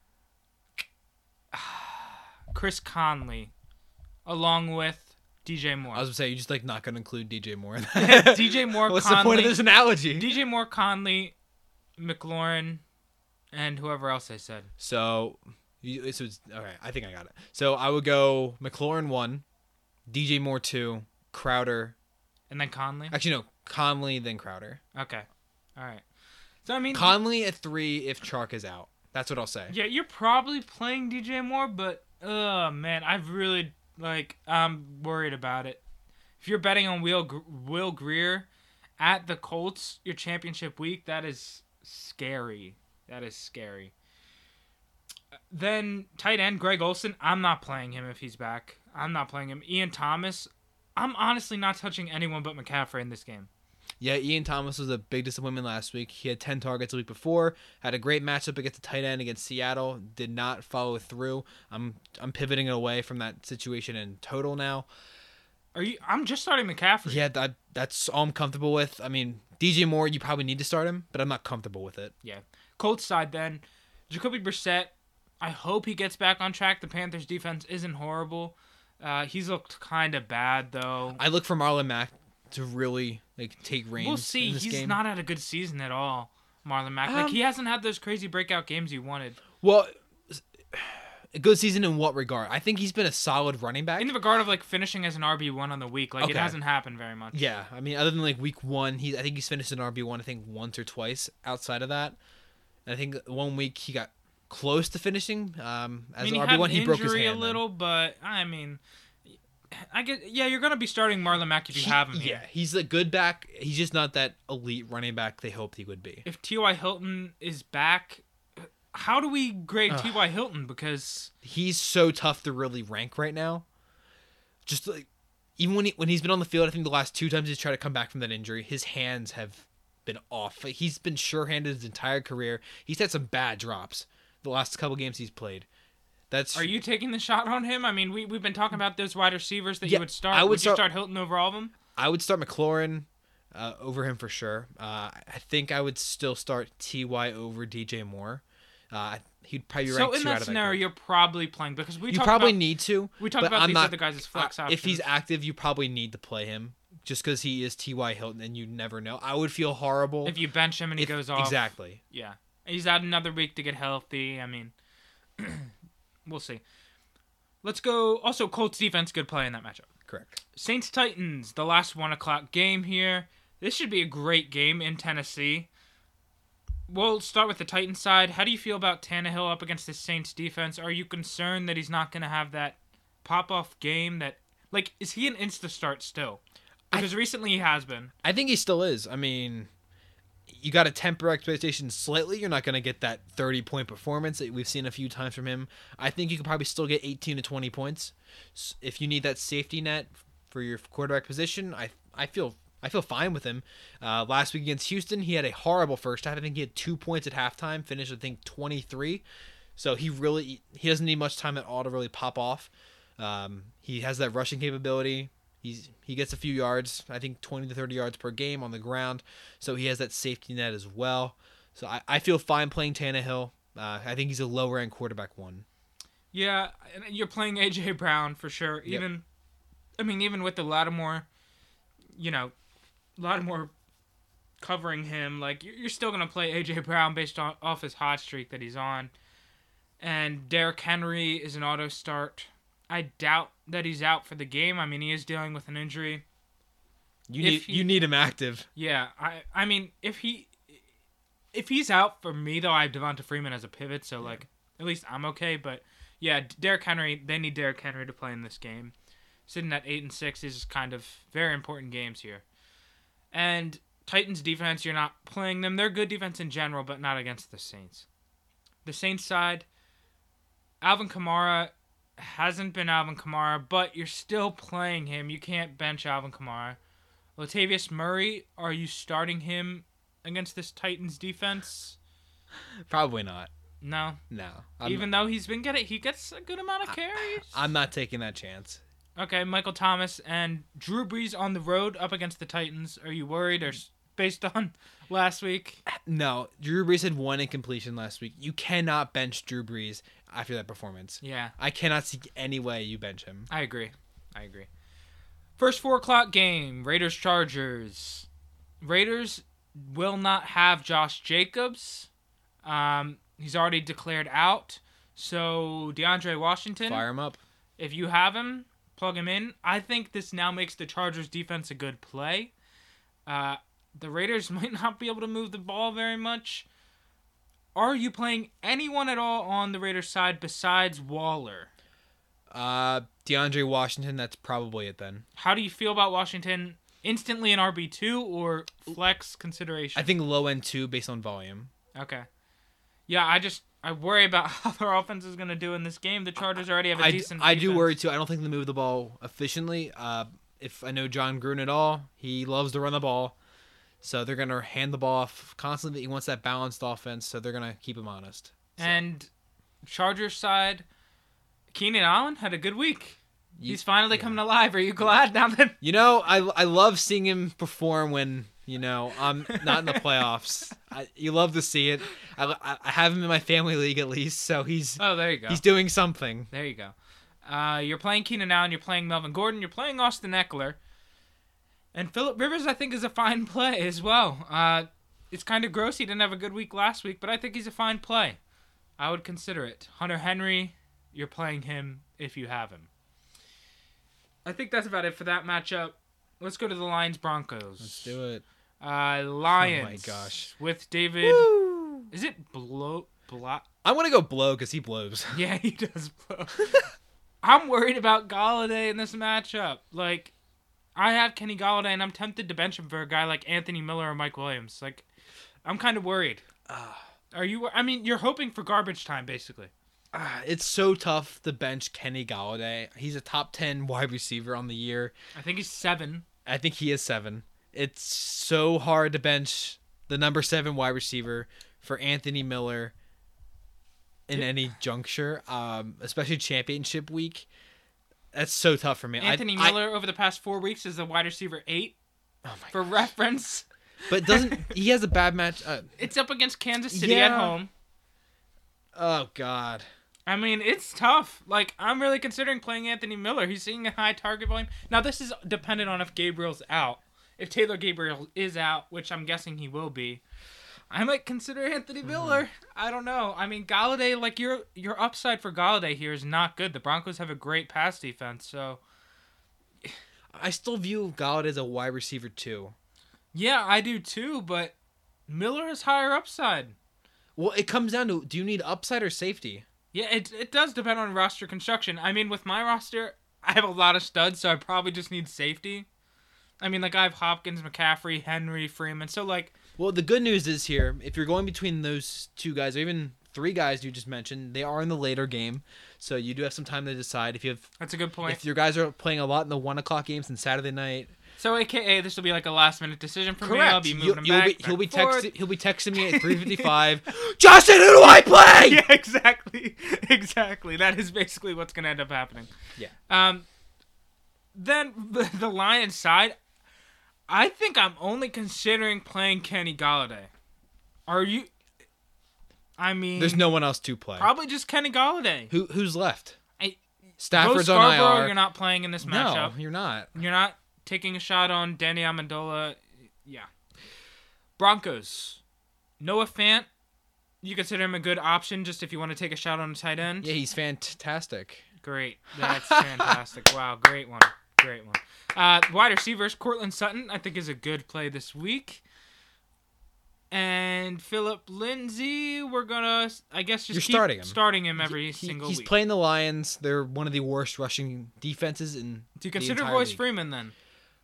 Chris Conley, along with D J Moore. I was going to say, you're just like not going to include D J Moore in that. D J Moore, What's Conley, the point of this analogy? D J Moore, Conley, McLaurin, and whoever else I said. So, you, so it's, all right, I think I got it. So I would go McLaurin one, D J Moore two, Crowder. And then Conley? Actually, no, Conley, then Crowder. Okay. All right. So, I mean... Conley at three if Chark is out. That's what I'll say. Yeah, you're probably playing D J Moore, but, oh, man, I've really, like, I'm worried about it. If you're betting on Will, Will Greer at the Colts, your championship week, that is scary. That is scary. Then, tight end, Greg Olsen, I'm not playing him if he's back. I'm not playing him. Ian Thomas, I'm honestly not touching anyone but McCaffrey in this game. Yeah, Ian Thomas was a big disappointment last week. He had ten targets the week before, had a great matchup against the tight end against Seattle, did not follow through. I'm I'm pivoting away from that situation in total now. Are you? I'm just starting McCaffrey. Yeah, that, that's all I'm comfortable with. I mean, D J Moore, you probably need to start him, but I'm not comfortable with it. Yeah. Colts side then, Jacoby Brissett, I hope he gets back on track. The Panthers defense isn't horrible. Uh, he's looked kind of bad, though. I look for Marlon Mack to really like take reins. We'll see. In this He's game. not had a good season at all, Marlon Mack. Like, Um, he hasn't had those crazy breakout games he wanted. Well, a good season in what regard? I think he's been a solid running back. In the regard of, like, finishing as an R B one on the week, like, Okay. it hasn't happened very much. Yeah, I mean, other than like week one, he I think he's finished an R B one. I think once or twice. Outside of that, and I think one week he got close to finishing. Um, as I mean, an he R had B one, an he broke his injury hand. a then. little, but, I mean... I get, yeah, you're going to be starting Marlon Mack if you He- have him yeah, here. he's a good back. He's just not that elite running back they hoped he would be. If T Y. Hilton is back, how do we grade Ugh. T Y. Hilton? Because He's so tough to really rank right now. Just like even when he when he's been on the field, I think the last two times he's tried to come back from that injury, his hands have been off. Like, he's been sure-handed his entire career. He's had some bad drops the last couple games he's played. That's are you taking the shot on him? I mean, we, we've been talking about those wide receivers that Yeah, you would start. I would would you start- start Hilton over all of them? I would start McLaurin uh, over him for sure. Uh, I think I would still start T Y over D J Moore. Uh, he'd probably be So ranked in two out that of scenario, group. you're probably playing because we You talked probably about, need to. we talked but about I'm these not, other guys as flex uh, options. If he's active, you probably need to play him just because he is T Y. Hilton, and you never know. I would feel horrible if you bench him and he if- goes off. Exactly. Yeah, he's had another week to get healthy. I mean, we'll see. Let's go. Also, Colts defense, good play in that matchup. Correct. Saints Titans, the last one o'clock game here. This should be a great game in Tennessee. We'll start with the Titans side. How do you feel about Tannehill up against the Saints defense? Are you concerned that he's not going to have that pop-off game that... Like, is he an insta-start still? Because recently he has been. I think he still is. I mean, you got to temper expectations slightly. You're not going to get that thirty-point performance that we've seen a few times from him. I think you could probably still get eighteen to twenty points. S- If you need that safety net for your quarterback position, I I feel I feel fine with him. Uh, last week against Houston, he had a horrible first half. I think he had two points at halftime, finished I think twenty-three. So he really he doesn't need much time at all to really pop off. Um, he has that rushing capability. He's he gets a few yards, I think twenty to thirty yards per game on the ground. So he has that safety net as well. So I, I feel fine playing Tannehill. Uh, I think he's a lower end quarterback one. Yeah, and you're playing A J. Brown for sure. Even, I mean, even with the Lattimore, you know, Lattimore covering him, like, you're you're still going to play A J. Brown based on off his hot streak that he's on. And Derrick Henry is an auto start. I doubt that he's out for the game. I mean, he is dealing with an injury. You if need he- you need him active. Yeah, I I mean, if he if he's out for me though, I have Devonta Freeman as a pivot, so like at least I'm okay. But yeah, Derrick Henry, they need Derrick Henry to play in this game. Sitting at eight and six is kind of very important games here. And Titans defense, you're not playing them. They're good defense in general, but not against the Saints. The Saints side, Alvin Kamara hasn't been Alvin Kamara, but you're still playing him. You can't bench Alvin Kamara. Latavius Murray, are you starting him against this Titans defense? Probably not. No. No. I'm, Even though he's been getting, he gets a good amount of carries. I'm not taking that chance. Okay, Michael Thomas and Drew Brees on the road up against the Titans. Are you worried, or s- based on last week? No, Drew Brees had one incompletion last week. You cannot bench Drew Brees after that performance. Yeah, I cannot see any way you bench him. I agree. I agree. First four o'clock game, Raiders Chargers. Raiders will not have Josh Jacobs. Um, he's already declared out. So DeAndre Washington, Fire him up. if you have him, plug him in. I think this now makes the Chargers defense a good play. Uh, the Raiders might not be able to move the ball very much. Are you playing anyone at all on the Raiders side besides Waller? Uh, DeAndre Washington, that's probably it then. How do you feel about Washington? Instantly an R B two or flex consideration? I think low end two based on volume. Okay. Yeah, I just I worry about how their offense is going to do in this game. The Chargers already have a I, decent I do defense. worry too. I don't think they move the ball efficiently. Uh, if I know John Gruden at all, he loves to run the ball. So they're going to hand the ball off constantly. He wants that balanced offense, so they're going to keep him honest. So, And Chargers side, Keenan Allen had a good week. you, He's finally yeah. coming alive. Are you glad now that... You know, I, I love seeing him perform when, you know, I'm not in the playoffs. I, you love to see it. I, I- I have him in my family league at least, so he's Oh, there you go. he's doing something. There you go. Uh, you're playing Keenan Allen. You're playing Melvin Gordon. You're playing Austin Eckler. And Phillip Rivers, I think, is a fine play as well. Uh, it's kind of gross. He didn't have a good week last week, but I think he's a fine play. I would consider it. Hunter Henry, you're playing him if you have him. I think that's about it for that matchup. Let's go to the Lions Broncos. Let's do it. Uh, Lions. Oh my gosh. With David. Woo! Is it blow? Blo- I'm going to go blow because he blows. Yeah, he does blow. I'm worried about Galladay in this matchup. Like, I have Kenny Galladay, and I'm tempted to bench him for a guy like Anthony Miller or Mike Williams. Like, I'm kind of worried. Are you? I mean, you're hoping for garbage time, basically. Ah, it's so tough to bench Kenny Galladay. He's a top ten wide receiver on the year. I think he's seven. I think he is seven. It's so hard to bench the number seven wide receiver for Anthony Miller in any juncture, um, especially championship week. That's so tough for me. Anthony I, Miller over the past four weeks is the wide receiver eight. I, oh my For gosh. reference, But doesn't he has a bad match? Uh, it's up against Kansas City at Yeah. home. oh God. I mean, it's tough. Like, I'm really considering playing Anthony Miller. He's seeing a high target volume. Now, this is dependent on if Gabriel's out. If Taylor Gabriel is out, which I'm guessing he will be, I might consider Anthony Miller. I don't know. I mean, Galladay, like, your your upside for Galladay here is not good. The Broncos have a great pass defense, so... I still view Galladay as a wide receiver too. Yeah, I do too, but Miller has higher upside. Well, it comes down to, do you need upside or safety? Yeah, it it does depend on roster construction. I mean, with my roster, I have a lot of studs, so I probably just need safety. I mean, like, I have Hopkins, McCaffrey, Henry, Freeman. So, like, Well, the good news is here, if you're going between those two guys, or even three guys you just mentioned, they are in the later game, so you do have some time to decide. If you have, that's a good point. if your guys are playing a lot in the one o'clock games and Saturday night, So, A K A, this will be like a last-minute decision for me. I'll be moving You'll- him you'll back, be, back he'll be and forth. texting. He'll be texting me at three fifty-five. Justin, who do I play? Yeah, exactly. Exactly. That is basically what's going to end up happening. Yeah. Um, then, the, the Lions side, I think I'm only considering playing Kenny Galladay. Are you... I mean... There's no one else to play. Probably just Kenny Galladay. Who who's left? I, Stafford's Bo on I Scarborough, R. you're not playing in this matchup. No, you're not. You're not taking a shot on Danny Amendola. Yeah. Broncos. Noah Fant. You consider him a good option just if you want to take a shot on a tight end? Yeah, he's fantastic. Great. That's fantastic. Wow, great one. Great one. Uh, wide receivers, Cortland Sutton, I think is a good play this week. And Philip Lindsay, we're gonna, I guess, just You're keep starting him. starting him every He- single he's week. playing the Lions. They're one of the worst rushing defenses in. Do you the consider entire Royce league. Freeman then?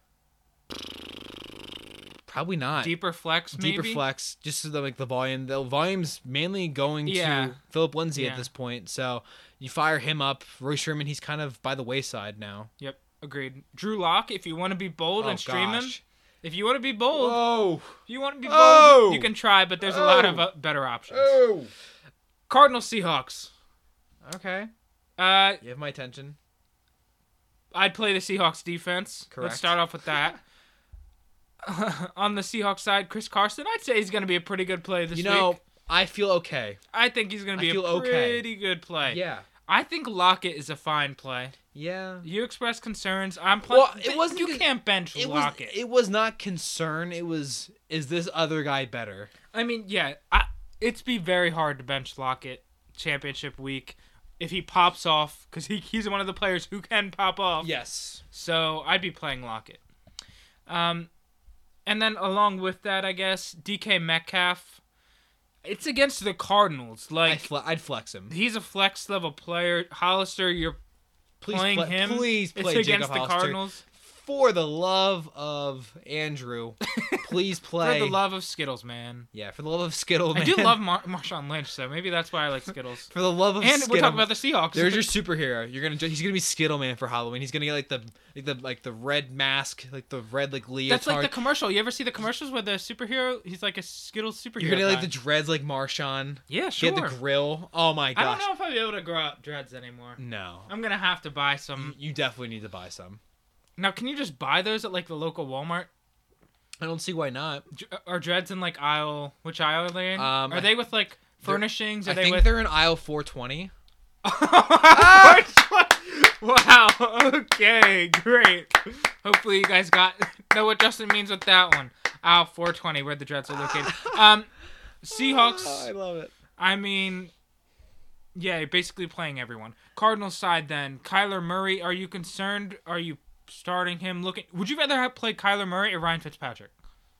Probably not. Deeper flex, maybe? Deeper flex, just so that like the volume. The volume's mainly going Yeah. to Philip Lindsay Yeah. at this point. So you fire him up. Royce Freeman, he's kind of by the wayside now. Yep, agreed. Drew Lock, if you want to be bold Oh, and stream him, gosh. if you want to be bold, Oh. if you want to be bold, Oh. you can try, but there's a lot of Oh. uh, better options. Oh. Cardinals Seahawks. Okay. Uh, You have my attention. I'd play the Seahawks defense. Correct. Let's start off with that. On the Seahawks side, Chris Carson, I'd say he's going to be a pretty good play this You know, week. I feel okay. I think he's going to I be feel a okay. pretty good play. Yeah. I think Lockett is a fine play. Yeah. You expressed concerns. I'm playing. Well, it wasn't You con- can't bench It was. Lockett. It was not concern. It was. Is this other guy better? I mean, yeah, I, it's be very hard to bench Lockett championship week if he pops off, because he, he's one of the players who can pop off. Yes. So I'd be playing Lockett. Um, and then along with that, I guess D K Metcalf. It's against the Cardinals. I'd, Like fle- I'd flex him. he's a flex level player. Hollister, you're Please playing play, him. Please It's play against Jacob the Hollister. Cardinals. For the love of Andrew, please play. For the love of Skittles, man. Yeah, for the love of Skittle, man. I do love Mar- Marshawn Lynch, so maybe that's why I like Skittles. For the love of And Skittle. we're talking about the Seahawks. There's your superhero. You're gonna. He's gonna be Skittle Man for Halloween. He's gonna get like the like the like the red mask, like the red like leotard. That's like the commercial. You ever see the commercials where the superhero? He's like a Skittles superhero. You're gonna get, like guy. the dreads like Marshawn. Yeah, sure. Get the grill. Oh my I gosh. don't know if I'll be able to grow out dreads anymore. No. I'm gonna have to buy some. You definitely need to buy some. Now, can you just buy those at like the local Walmart? I don't see why not. Dr- Are dreads in like aisle? Which aisle are they in? Um, are they with like furnishings? Are I they think with? they're in aisle four twenty. Wow. Okay. Great. Hopefully you guys got know what Justin means with that one. Aisle four twenty, where the dreads are located. Um, Seahawks. Oh, I love it. I mean, yeah, you're basically playing everyone. Cardinals side then. Kyler Murray, are you concerned? Are you starting him? Looking? Would you rather have played Kyler Murray or Ryan Fitzpatrick?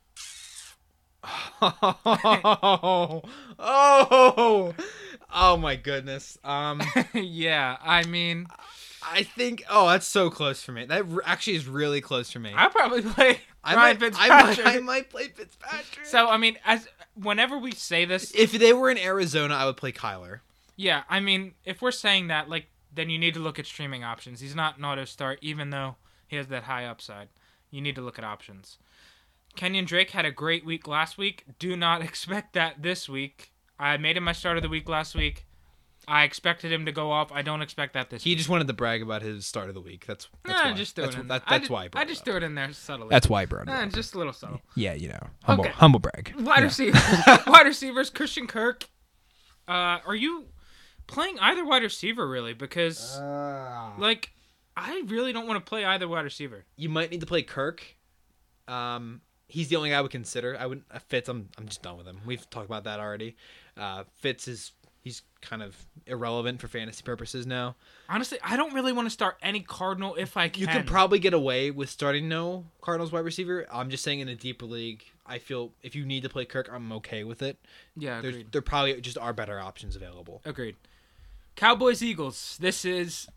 Oh, oh, oh my goodness. Um, Yeah, I mean, I think. Oh, that's so close for me. That r- actually is really close for me. I'll probably play I Ryan might, I Fitzpatrick. might, I might play Fitzpatrick. So I mean, as whenever we say this, If they were in Arizona, I would play Kyler. yeah, I mean, if we're saying that, like, then you need to look at streaming options. He's not an auto start, even though he has that high upside. You need to look at options. Kenyon Drake had a great week last week. Do not expect that this week. I made him my start of the week last week. I expected him to go off. I don't expect that this He week. just wanted to brag about his start of the week. That's that's Nah, why. just threw that's it in. that, I that's ju- why. I, brought I it just up. threw it in there subtly. That's why I brought it Eh, up. just a little subtle. Yeah, you know, humble, Okay. humble brag. Wide Yeah. receivers. Wide receivers. Christian Kirk. Uh, are you playing either wide receiver really? Because like, I really don't want to play either wide receiver. You might need to play Kirk. Um, he's the only guy I would consider. I would uh, Fitz. I'm I'm just done with him. We've talked about that already. Uh, Fitz is he's kind of irrelevant for fantasy purposes now. Honestly, I don't really want to start any Cardinal if I can. You can probably get away with starting no Cardinals wide receiver. I'm just saying in a deeper league, I feel if you need to play Kirk, I'm okay with it. Yeah, There's, agreed. there probably just are better options available. Agreed. Cowboys Eagles. This is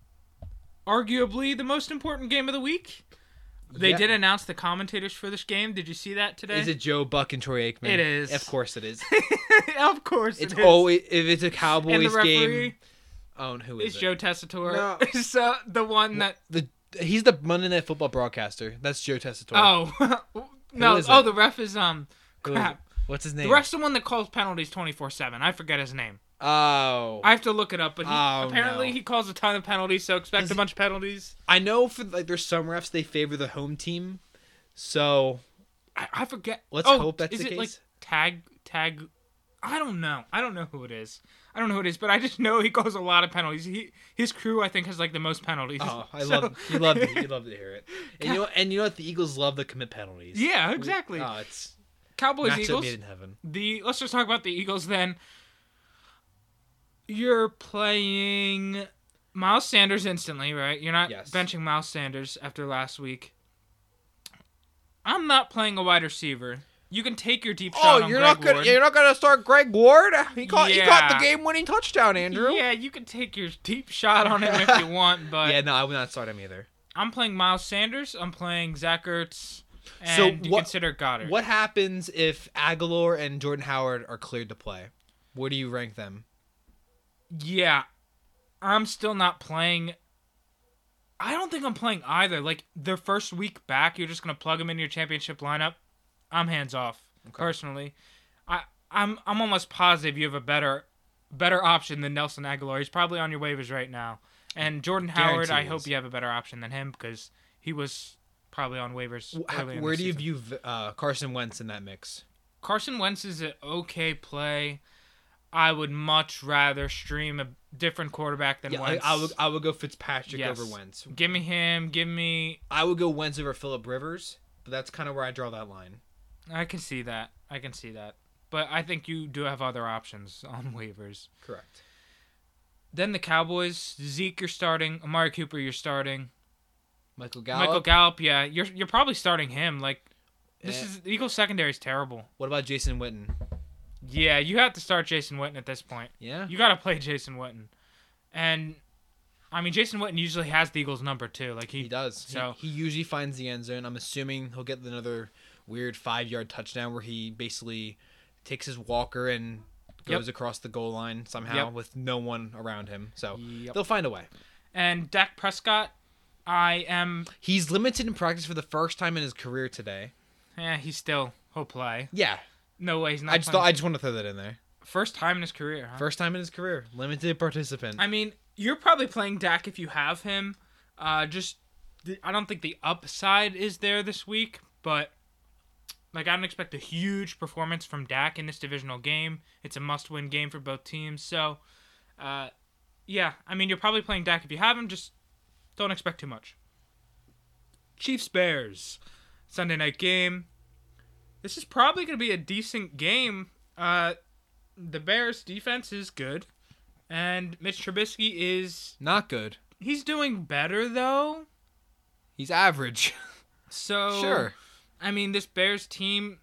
arguably the most important game of the week. They Yeah. did announce the commentators for this game. Did you see that today? Is it Joe Buck and Troy Aikman? It is. Of course it is. Of course, It's it is. always if it's a And Cowboys the referee game. Oh, and who is is it? Joe Tessitore. No. So the one that The he's the Monday Night Football broadcaster. That's Joe Tessitore. oh no is oh it? the ref is um Who is it? crap. What's his name? The ref's the one that calls penalties twenty-four seven. I forget his name. Oh, I have to look it up, but he, Oh, apparently no. he calls a ton of penalties, so expect Does a he- bunch of penalties. I know for like there's some refs they favor the home team, so I, I forget. Let's oh, hope that's is the it case. like tag tag? I don't know. I don't know who it is. I don't know who it is, but I just know he calls a lot of penalties. He his crew I think has like the most penalties. oh, I So- love you love to, you love to hear it. And you know and you know what the Eagles love to commit penalties. Yeah, exactly. Oh, it's Cowboys matchup Eagles. made in heaven. The let's just talk about the Eagles then. You're playing Miles Sanders instantly, right? You're not Yes. benching Miles Sanders after last week. I'm not playing a wide receiver. You can take your deep shot Oh, on you're Greg not gonna Ward. you're not gonna start Greg Ward? He caught he caught the Yeah. game-winning touchdown, Andrew. Yeah, you can take your deep shot on him if you want, but Yeah, no, I would not start him either. I'm playing Miles Sanders. I'm playing Zach Ertz, and So you what- consider Goddard. What happens if Aguilar and Jordan Howard are cleared to play? Where do you rank them? Yeah, I'm still not playing. I don't think I'm playing either. Like, their first week back, you're just going to plug them into your championship lineup. I'm hands off, Okay. personally. I, I'm I'm almost positive you have a better better option than Nelson Aguilar. He's probably on your waivers right now. And Jordan Howard, I Guaranteed hope is. you have a better option than him because he was probably on waivers. Wh- early in Where the do you season. view uh, Carson Wentz in that mix? Carson Wentz is an okay play. I would much rather stream a different quarterback than Yeah, I, Wentz. I would I would go Fitzpatrick Yes. over Wentz. Give me him. Give me. I would go Wentz over Phillip Rivers, but that's kind of where I draw that line. I can see that. I can see that. But I think you do have other options on waivers. Correct. Then the Cowboys. Zeke, you're starting. Amari Cooper, you're starting. Michael Gallup. Michael Gallup, yeah, you're you're probably starting him. Like, this Eh. is the Eagles secondary is terrible. What about Jason Witten? Yeah, you have to start Jason Witten at this point. Yeah. You got to play Jason Witten, and I mean Jason Witten usually has the Eagles number too. Like he, He does. So he, he usually finds the end zone. I'm assuming he'll get another weird five-yard touchdown where he basically takes his walker and goes Yep. across the goal line somehow Yep. with no one around him. So Yep. they'll find a way. And Dak Prescott, I am. He's limited in practice for the first time in his career today. Yeah, he's still he'll play. Yeah. No way, he's not. I just playing. thought I just want to throw that in there. First time in his career. Huh? First time in his career. Limited participant. I mean, you're probably playing Dak if you have him. Uh, just the, I don't think the upside is there this week, but like I don't expect a huge performance from Dak in this divisional game. It's a must-win game for both teams. So, uh, yeah, I mean, you're probably playing Dak if you have him. Just don't expect too much. Chiefs Bears Sunday night game. This is probably going to be a decent game. Uh, the Bears defense is good, and Mitch Trubisky is Not good. he's doing better though. He's average. So Sure. I mean, this Bears team.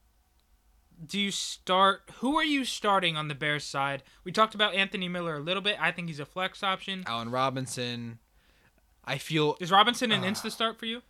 Do you start? Who are you starting on the Bears side? We talked about Anthony Miller a little bit. I think he's a flex option. Allen Robinson. I feel Is Robinson an Uh, insta start for you?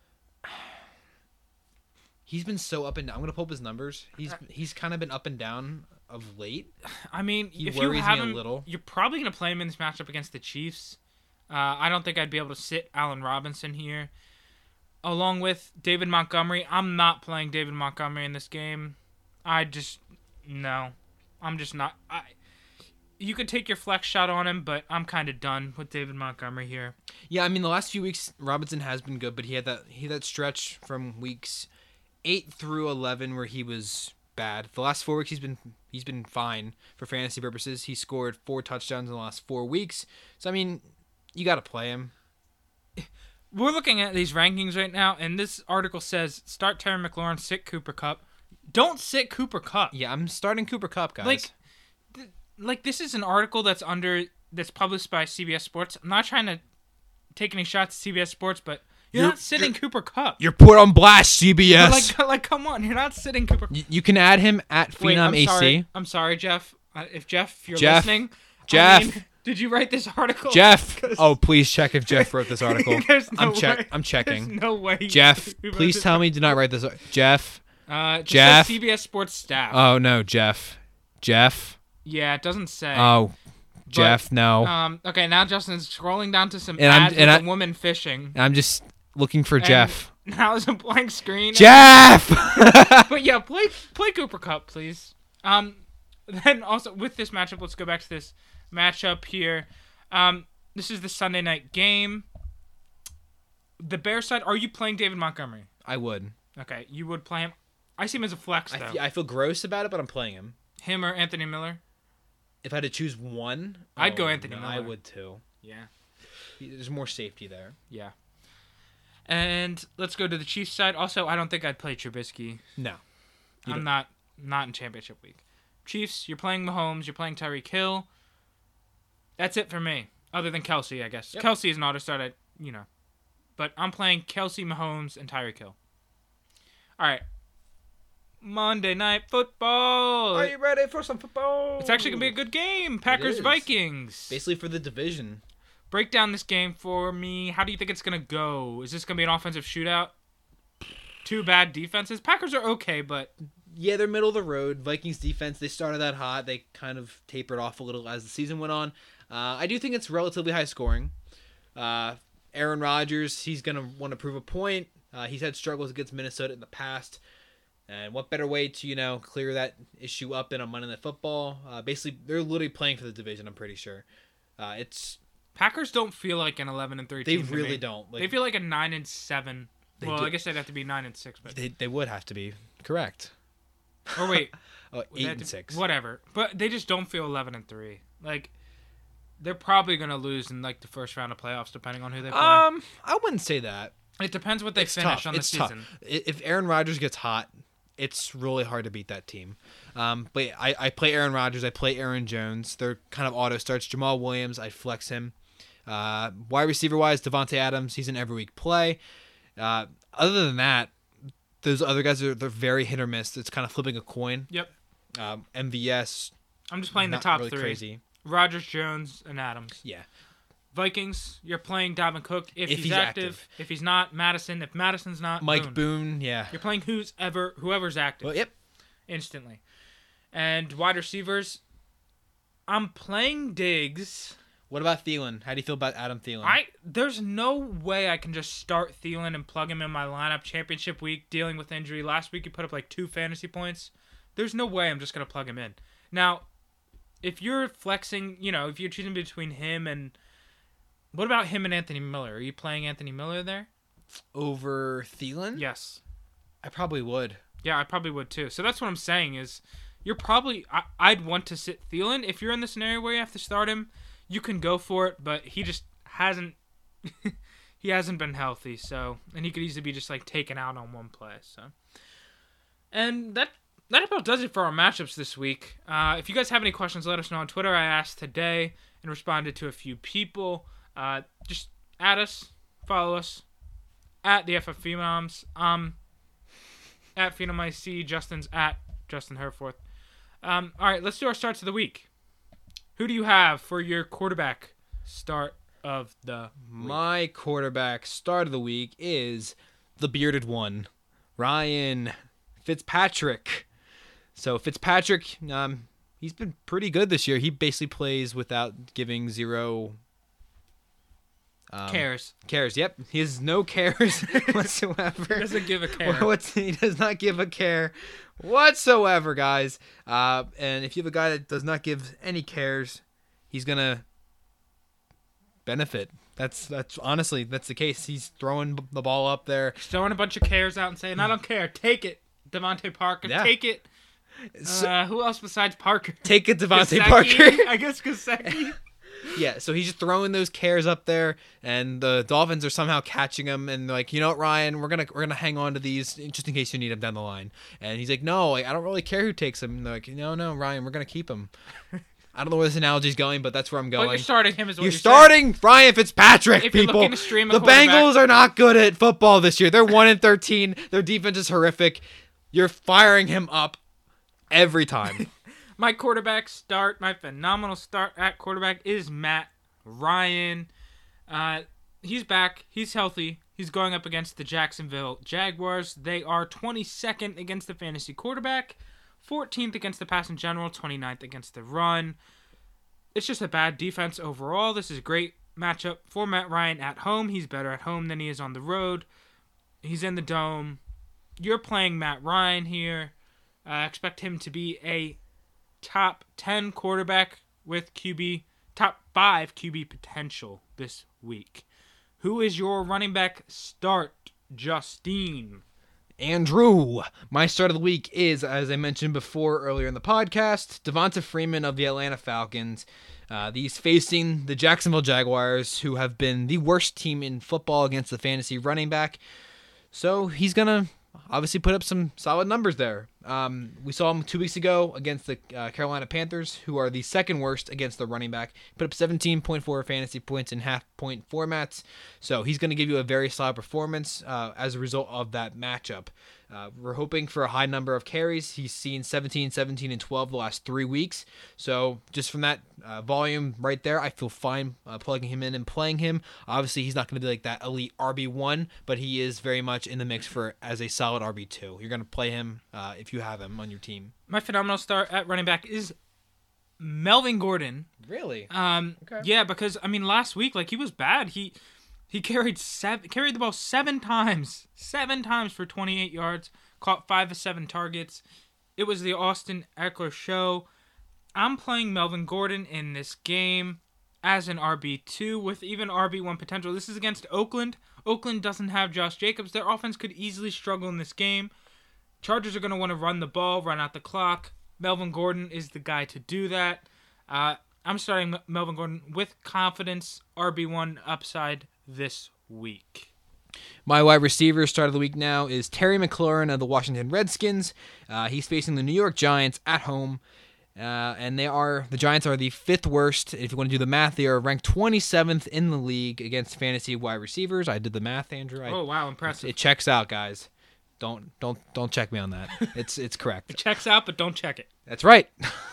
he's been so up and down. I'm gonna pull up his numbers. He's he's kind of been up and down of late. I mean, He if you worries have me a him, little. you're probably gonna play him in this matchup against the Chiefs. Uh, I don't think I'd be able to sit Allen Robinson here, along with David Montgomery. I'm not playing David Montgomery in this game. I just no, I'm just not. I. You could take your flex shot on him, but I'm kind of done with David Montgomery here. Yeah, I mean the last few weeks Robinson has been good, but he had that he had that stretch from weeks eight through eleven where he was bad. The last four weeks he's been he's been fine for fantasy purposes. He scored four touchdowns in the last four weeks. So I mean, you got to play him. We're looking at these rankings right now, and this article says start Terry McLaurin, sit Cooper Kupp. Don't sit Cooper Kupp. Yeah, I'm starting Cooper Kupp, guys. Like, th- like this is an article that's under that's published by C B S Sports. I'm not trying to take any shots at C B S Sports, but you're, You're- not sitting Cooper Kupp. you're put on blast, C B S. Like, like, come on, you're not sitting Cooper. you, you can add him at Wait, Phenom I'm A C. sorry. I'm sorry, Jeff. Uh, if Jeff, if you're Jeff. listening, Jeff. I mean, did you write this article? Jeff. 'Cause- Oh, please check if Jeff wrote this article. There's no I'm check. way. I'm checking. There's no way. Jeff, you wrote please this tell me do not write this. Jeff. Uh, it just Jeff. says C B S Sports staff. Oh no, Jeff. Jeff. yeah, it doesn't say. Oh, Jeff. No. Um. Okay, now Justin's scrolling down to some And I'm- ads and with I- a woman fishing. I'm just looking for And Jeff. Now it's a blank screen. Jeff. But yeah, play play Cooper Kupp, please. Um. Then also with this matchup, let's go back to this matchup here. Um. This is the Sunday night game. The Bears side. Are you playing David Montgomery? I would. Okay, you would play him. I see him as a flex I though. feel, I feel gross about it, but I'm playing him. Him or Anthony Miller? If I had to choose one, I'd go oh, Anthony no, I Miller. would too. Yeah. There's more safety there. Yeah. And let's go to the Chiefs side. Also, I don't think I'd play Trubisky. No. You I'm don't- not not in championship week. Chiefs, you're playing Mahomes, you're playing Tyreek Hill. That's it for me. Other than Kelsey, I guess. Yep. Kelsey is an auto start, I, you know. But I'm playing Kelsey, Mahomes, and Tyreek Hill. All right. Monday Night Football. Are you ready for some football? It's actually going to be a good game. Packers-Vikings. Basically for the division. Break down this game for me. How do you think it's going to go? Is this going to be an offensive shootout? Two bad defenses. Packers are okay, but... Yeah, they're middle of the road. Vikings defense, they started out hot. They kind of tapered off a little as the season went on. Uh, I do think it's relatively high scoring. Uh, Aaron Rodgers, he's going to want to prove a point. Uh, he's had struggles against Minnesota in the past. And what better way to, you know, clear that issue up than on Monday Night Football? Uh, basically, they're literally playing for the division, I'm pretty sure. Uh, it's Packers don't feel like an eleven and three They team to really me. don't. Like, They feel like a nine and seven. Well, do. I guess they'd have to be nine and six, but they, they would have to be. Correct. or wait, Oh, would eight they have and to- six. whatever. But they just don't feel eleven and three. Like they're probably gonna lose in like the first round of playoffs, depending on who they play. Um, I wouldn't say that. it depends what they It's finish tough. on the It's season. tough. I- If Aaron Rodgers gets hot, it's really hard to beat that team. Um, but I, I play Aaron Rodgers. I play Aaron Jones. They're kind of auto starts. Jamal Williams, I flex him. Uh, wide receiver wise, Devontae Adams, he's an every week play. Uh, other than that, those other guys are they're very hit or miss. It's kind of flipping a coin. Yep. Um, M V S, I'm just playing the not top really three: crazy. Rodgers, Jones, and Adams. Yeah. Vikings, you're playing Dalvin Cook if, If he's, he's active. active. If he's not, Madison. If Madison's not, Mike Boone. Boone, yeah. You're playing who's ever whoever's active. Well, yep. Instantly. And wide receivers, I'm playing Diggs. What about Thielen? How do you feel about Adam Thielen? I there's no way I can just start Thielen and plug him in my lineup. Championship week, dealing with injury. Last week he put up like two fantasy points. There's no way I'm just gonna plug him in. Now, if you're flexing, you know, if you're choosing between him and what about him and Anthony Miller? Are you playing Anthony Miller there? Over Thielen? Yes. I probably would. Yeah, I probably would too. So that's what I'm saying is you're probably I, I'd want to sit Thielen. If you're in the scenario where you have to start him, you can go for it, but he just hasn't he hasn't been healthy, so and he could easily be just like taken out on one play. So and that that about does it for our matchups this week. Uh, if you guys have any questions, let us know on Twitter. I asked today and responded to a few people. Uh, just add us, follow us at the F F Phenoms. Um, at Phenom Justin's at Justin Herforth. Um, all right, let's do our starts of the week. Who do you have for your quarterback start of the week? My quarterback start of the week is the bearded one, Ryan Fitzpatrick. So Fitzpatrick, um, he's been pretty good this year. He basically plays without giving zero um, cares? Cares. Yep, he has no cares whatsoever. He doesn't give a care. What's, he does not give a care whatsoever, guys. Uh, and if you have a guy that does not give any cares, he's gonna benefit. That's that's honestly that's the case. He's throwing the ball up there. He's throwing a bunch of cares out and saying, "I don't care. Take it, Devontae Parker. Yeah. Take it." So, Uh, who else besides Parker? take it, Devontae Gesicki? Parker. I guess Gesicki. Yeah, so he's just throwing those cares up there, and the Dolphins are somehow catching him, and they're like, you know what, Ryan, we're gonna we're gonna hang on to these just in case you need them down the line. And he's like, no, like, I don't really care who takes them. And they're like, no, no, Ryan, we're gonna keep him. I don't know where this analogy's going, but that's where I'm But going. you're starting him as what You're you're starting Ryan Fitzpatrick, If you're people. looking to stream a The quarterback- Bengals are not good at football this year. They're one and thirteen. Their defense is horrific. You're firing him up every time. My quarterback start, my phenomenal start at quarterback is Matt Ryan. Uh, he's back. He's healthy. He's going up against the Jacksonville Jaguars. They are twenty-second against the fantasy quarterback, fourteenth against the pass in general, twenty-ninth against the run. It's just a bad defense overall. This is a great matchup for Matt Ryan at home. He's better at home than he is on the road. He's in the dome. You're playing Matt Ryan here. I uh, expect him to be a top ten quarterback with Q B, top five Q B potential this week. Who is your running back start, Justine? Andrew, my start of the week is, as I mentioned before earlier in the podcast, Devonta Freeman of the Atlanta Falcons. Uh, he's facing the Jacksonville Jaguars, who have been the worst team in football against the fantasy running back. So he's going to obviously put up some solid numbers there. Um, we saw him two weeks ago against the uh, Carolina Panthers, who are the second worst against the running back. Put up seventeen point four fantasy points in half-point formats, so he's going to give you a very solid performance uh, as a result of that matchup. Uh, we're hoping for a high number of carries. He's seen seventeen, seventeen, and twelve the last three weeks. So just from that uh, volume right there, I feel fine uh, plugging him in and playing him. Obviously, he's not going to be like that elite R B one, but he is very much in the mix for as a solid R B two. You're going to play him uh, if you have him on your team. My phenomenal start at running back is Melvin Gordon. Really? Um, Okay. Yeah, because, I mean, last week, like, he was bad. He... He carried seven, carried the ball seven times, seven times for twenty-eight yards, caught five of seven targets. It was the Austin Eckler show. I'm playing Melvin Gordon in this game as an R B two with even R B one potential. This is against Oakland. Oakland doesn't have Josh Jacobs. Their offense could easily struggle in this game. Chargers are going to want to run the ball, run out the clock. Melvin Gordon is the guy to do that. Uh, I'm starting Melvin Gordon with confidence, R B one upside this week. My wide receiver start of the week now is Terry McLaurin of the Washington Redskins. Uh, he's facing the New York Giants at home, uh, and they are the Giants are the fifth worst. If you want to do the math, they are ranked twenty-seventh in the league against fantasy wide receivers. I did the math, Andrew. I, Oh wow, impressive! It checks out, guys. Don't don't don't check me on that. It's it's correct. It checks out, but don't check it. That's right.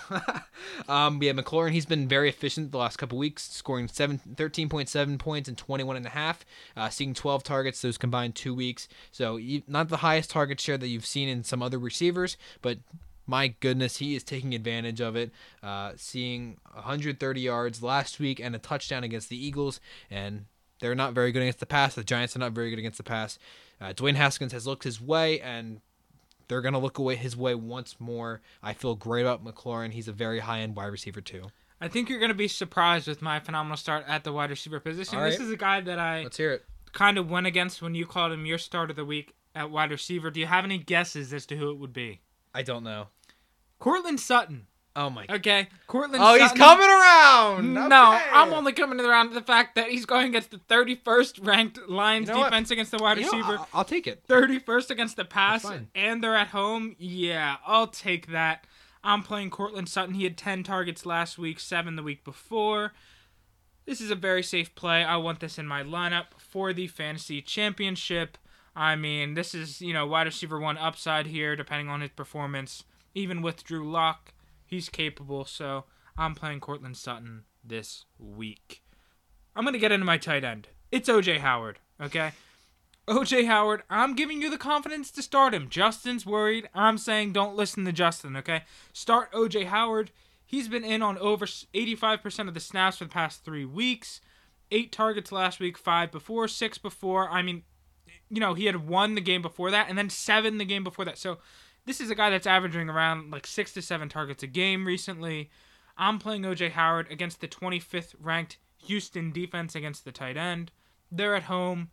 um, yeah, McLaurin, he's been very efficient the last couple weeks, scoring seven, thirteen point seven points and twenty-one and a half, uh, seeing twelve targets those combined two weeks. So not the highest target share that you've seen in some other receivers, but my goodness, he is taking advantage of it, uh, seeing one hundred thirty yards last week and a touchdown against the Eagles, and they're not very good against the pass. The Giants are not very good against the pass. Uh, Dwayne Haskins has looked his way, and they're going to look away his way once more. I feel great about McLaurin. He's a very high-end wide receiver, too. I think you're going to be surprised with my phenomenal start at the wide receiver position. All right. This is a guy that I Let's hear it. kind of went against when you called him your start of the week at wide receiver. Do you have any guesses as to who it would be? I don't know. Cortland Sutton. Oh, my God. Okay, Cortland Oh, Sutton. he's coming around. No, Okay. I'm only coming around to the fact that he's going against the thirty-first ranked Lions You know what? defense against the wide You know, receiver. I'll, I'll take it. thirty-first against the pass, That's fine. and they're at home. Yeah, I'll take that. I'm playing Cortland Sutton. He had ten targets last week, seven the week before. This is a very safe play. I want this in my lineup for the fantasy championship. I mean, this is, you know, wide receiver one upside here, depending on his performance. Even with Drew Lock, he's capable, so I'm playing Cortland Sutton this week. I'm going to get into my tight end. It's O J Howard, okay? O J Howard, I'm giving you the confidence to start him. Justin's worried. I'm saying don't listen to Justin, okay? Start O J Howard. He's been in on over eighty-five percent of the snaps for the past three weeks. Eight targets last week, five before, six before. I mean, you know, he had one the game before that, and then seven the game before that. So this is a guy that's averaging around like six to seven targets a game recently. I'm playing O J Howard against the twenty-fifth ranked Houston defense against the tight end. They're at home.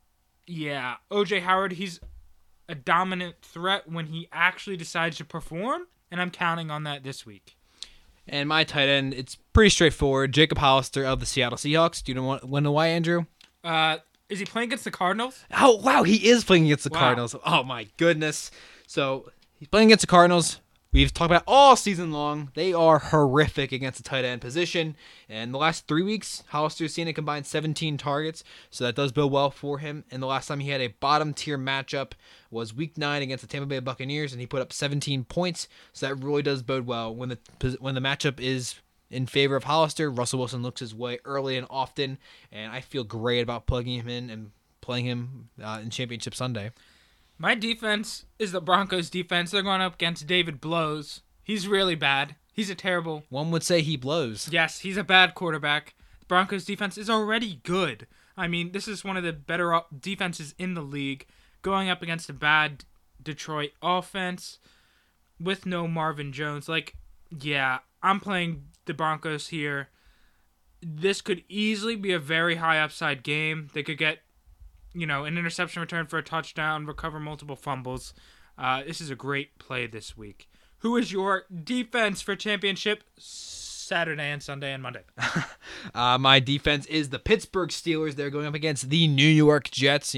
Yeah, O J Howard, he's a dominant threat when he actually decides to perform, and I'm counting on that this week. And my tight end, it's pretty straightforward. Jacob Hollister of the Seattle Seahawks. Do you know, want, want to know why, Andrew? Uh, is he playing against the Cardinals? Oh, wow, he is playing against the Wow. Cardinals. Oh, my goodness. So he's playing against the Cardinals. We've talked about all season long. They are horrific against the tight end position. And the last three weeks, Hollister's seen a combined seventeen targets, so that does bode well for him. And the last time he had a bottom-tier matchup was Week nine against the Tampa Bay Buccaneers, and he put up seventeen points. So that really does bode well. When the when the matchup is in favor of Hollister, Russell Wilson looks his way early and often, and I feel great about plugging him in and playing him uh, in Championship Sunday. My defense is the Broncos defense. They're going up against David Blows. He's really bad. He's a terrible... One would say he blows. Yes, he's a bad quarterback. The Broncos defense is already good. I mean, this is one of the better defenses in the league, going up against a bad Detroit offense with no Marvin Jones. Like, yeah, I'm playing the Broncos here. This could easily be a very high upside game. They could get, you know, an interception return for a touchdown, recover multiple fumbles. Uh, this is a great play this week. Who is your defense for championship Saturday and Sunday and Monday? uh, my defense is the Pittsburgh Steelers. They're going up against the New York Jets. You know, it's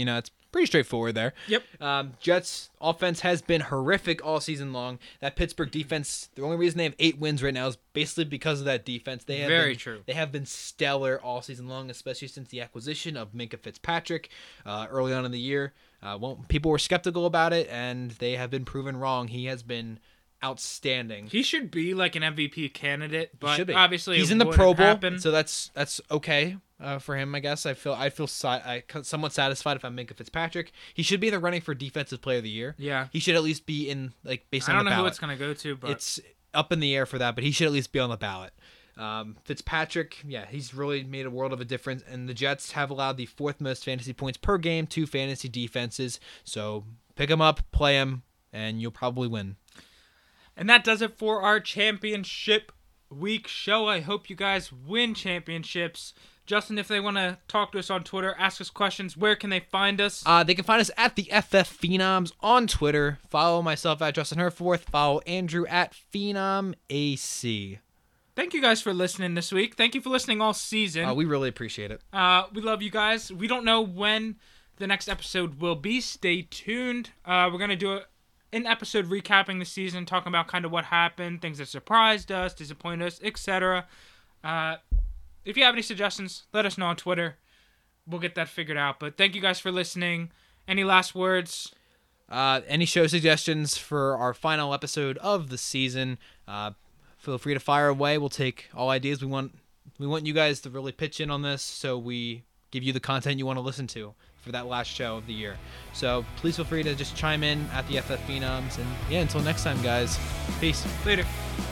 pretty straightforward there. Yep. Um, Jets offense has been horrific all season long. That Pittsburgh defense, the only reason they have eight wins right now is basically because of that defense. They have Very been, true. They have been stellar all season long, especially since the acquisition of Minkah Fitzpatrick uh, early on in the year. Uh, well, people were skeptical about it, and they have been proven wrong. He has been outstanding. He should be like an M V P candidate, but Should be. obviously he's it in the wouldn't Pro Bowl, happen. so that's that's okay uh, for him, I guess. I feel I feel si- I somewhat satisfied if I'm Minkah Fitzpatrick. He should be in the running for Defensive Player of the Year. Yeah. He should at least be in like based I on don't the know ballot. who it's gonna go to, but It's up in the air for that, but he should at least be on the ballot. Um, Fitzpatrick, yeah, he's really made a world of a difference, and the Jets have allowed the fourth most fantasy points per game to fantasy defenses. So pick him up, play him, and you'll probably win. And that does it for our championship week show. I hope you guys win championships. Justin, if they want to talk to us on Twitter, ask us questions, where can they find us? Uh, they can find us at the F F Phenoms on Twitter. Follow myself at Justin Herforth. Follow Andrew at Phenom A C. Thank you guys for listening this week. Thank you for listening all season. Uh, we really appreciate it. Uh, we love you guys. We don't know when the next episode will be. Stay tuned. Uh, we're going to do a, an episode recapping the season, talking about kind of what happened, things that surprised us, disappointed us, et cetera. Uh, if you have any suggestions, let us know on Twitter. We'll get that figured out. But thank you guys for listening. Any last words? Uh, any show suggestions for our final episode of the season? Uh, feel free to fire away. We'll take all ideas. We want we want you guys to really pitch in on this, so we give you the content you want to listen to for that last show of the year. So please feel free to just chime in at the F F Phenoms. And yeah, until next time, guys. Peace. Later.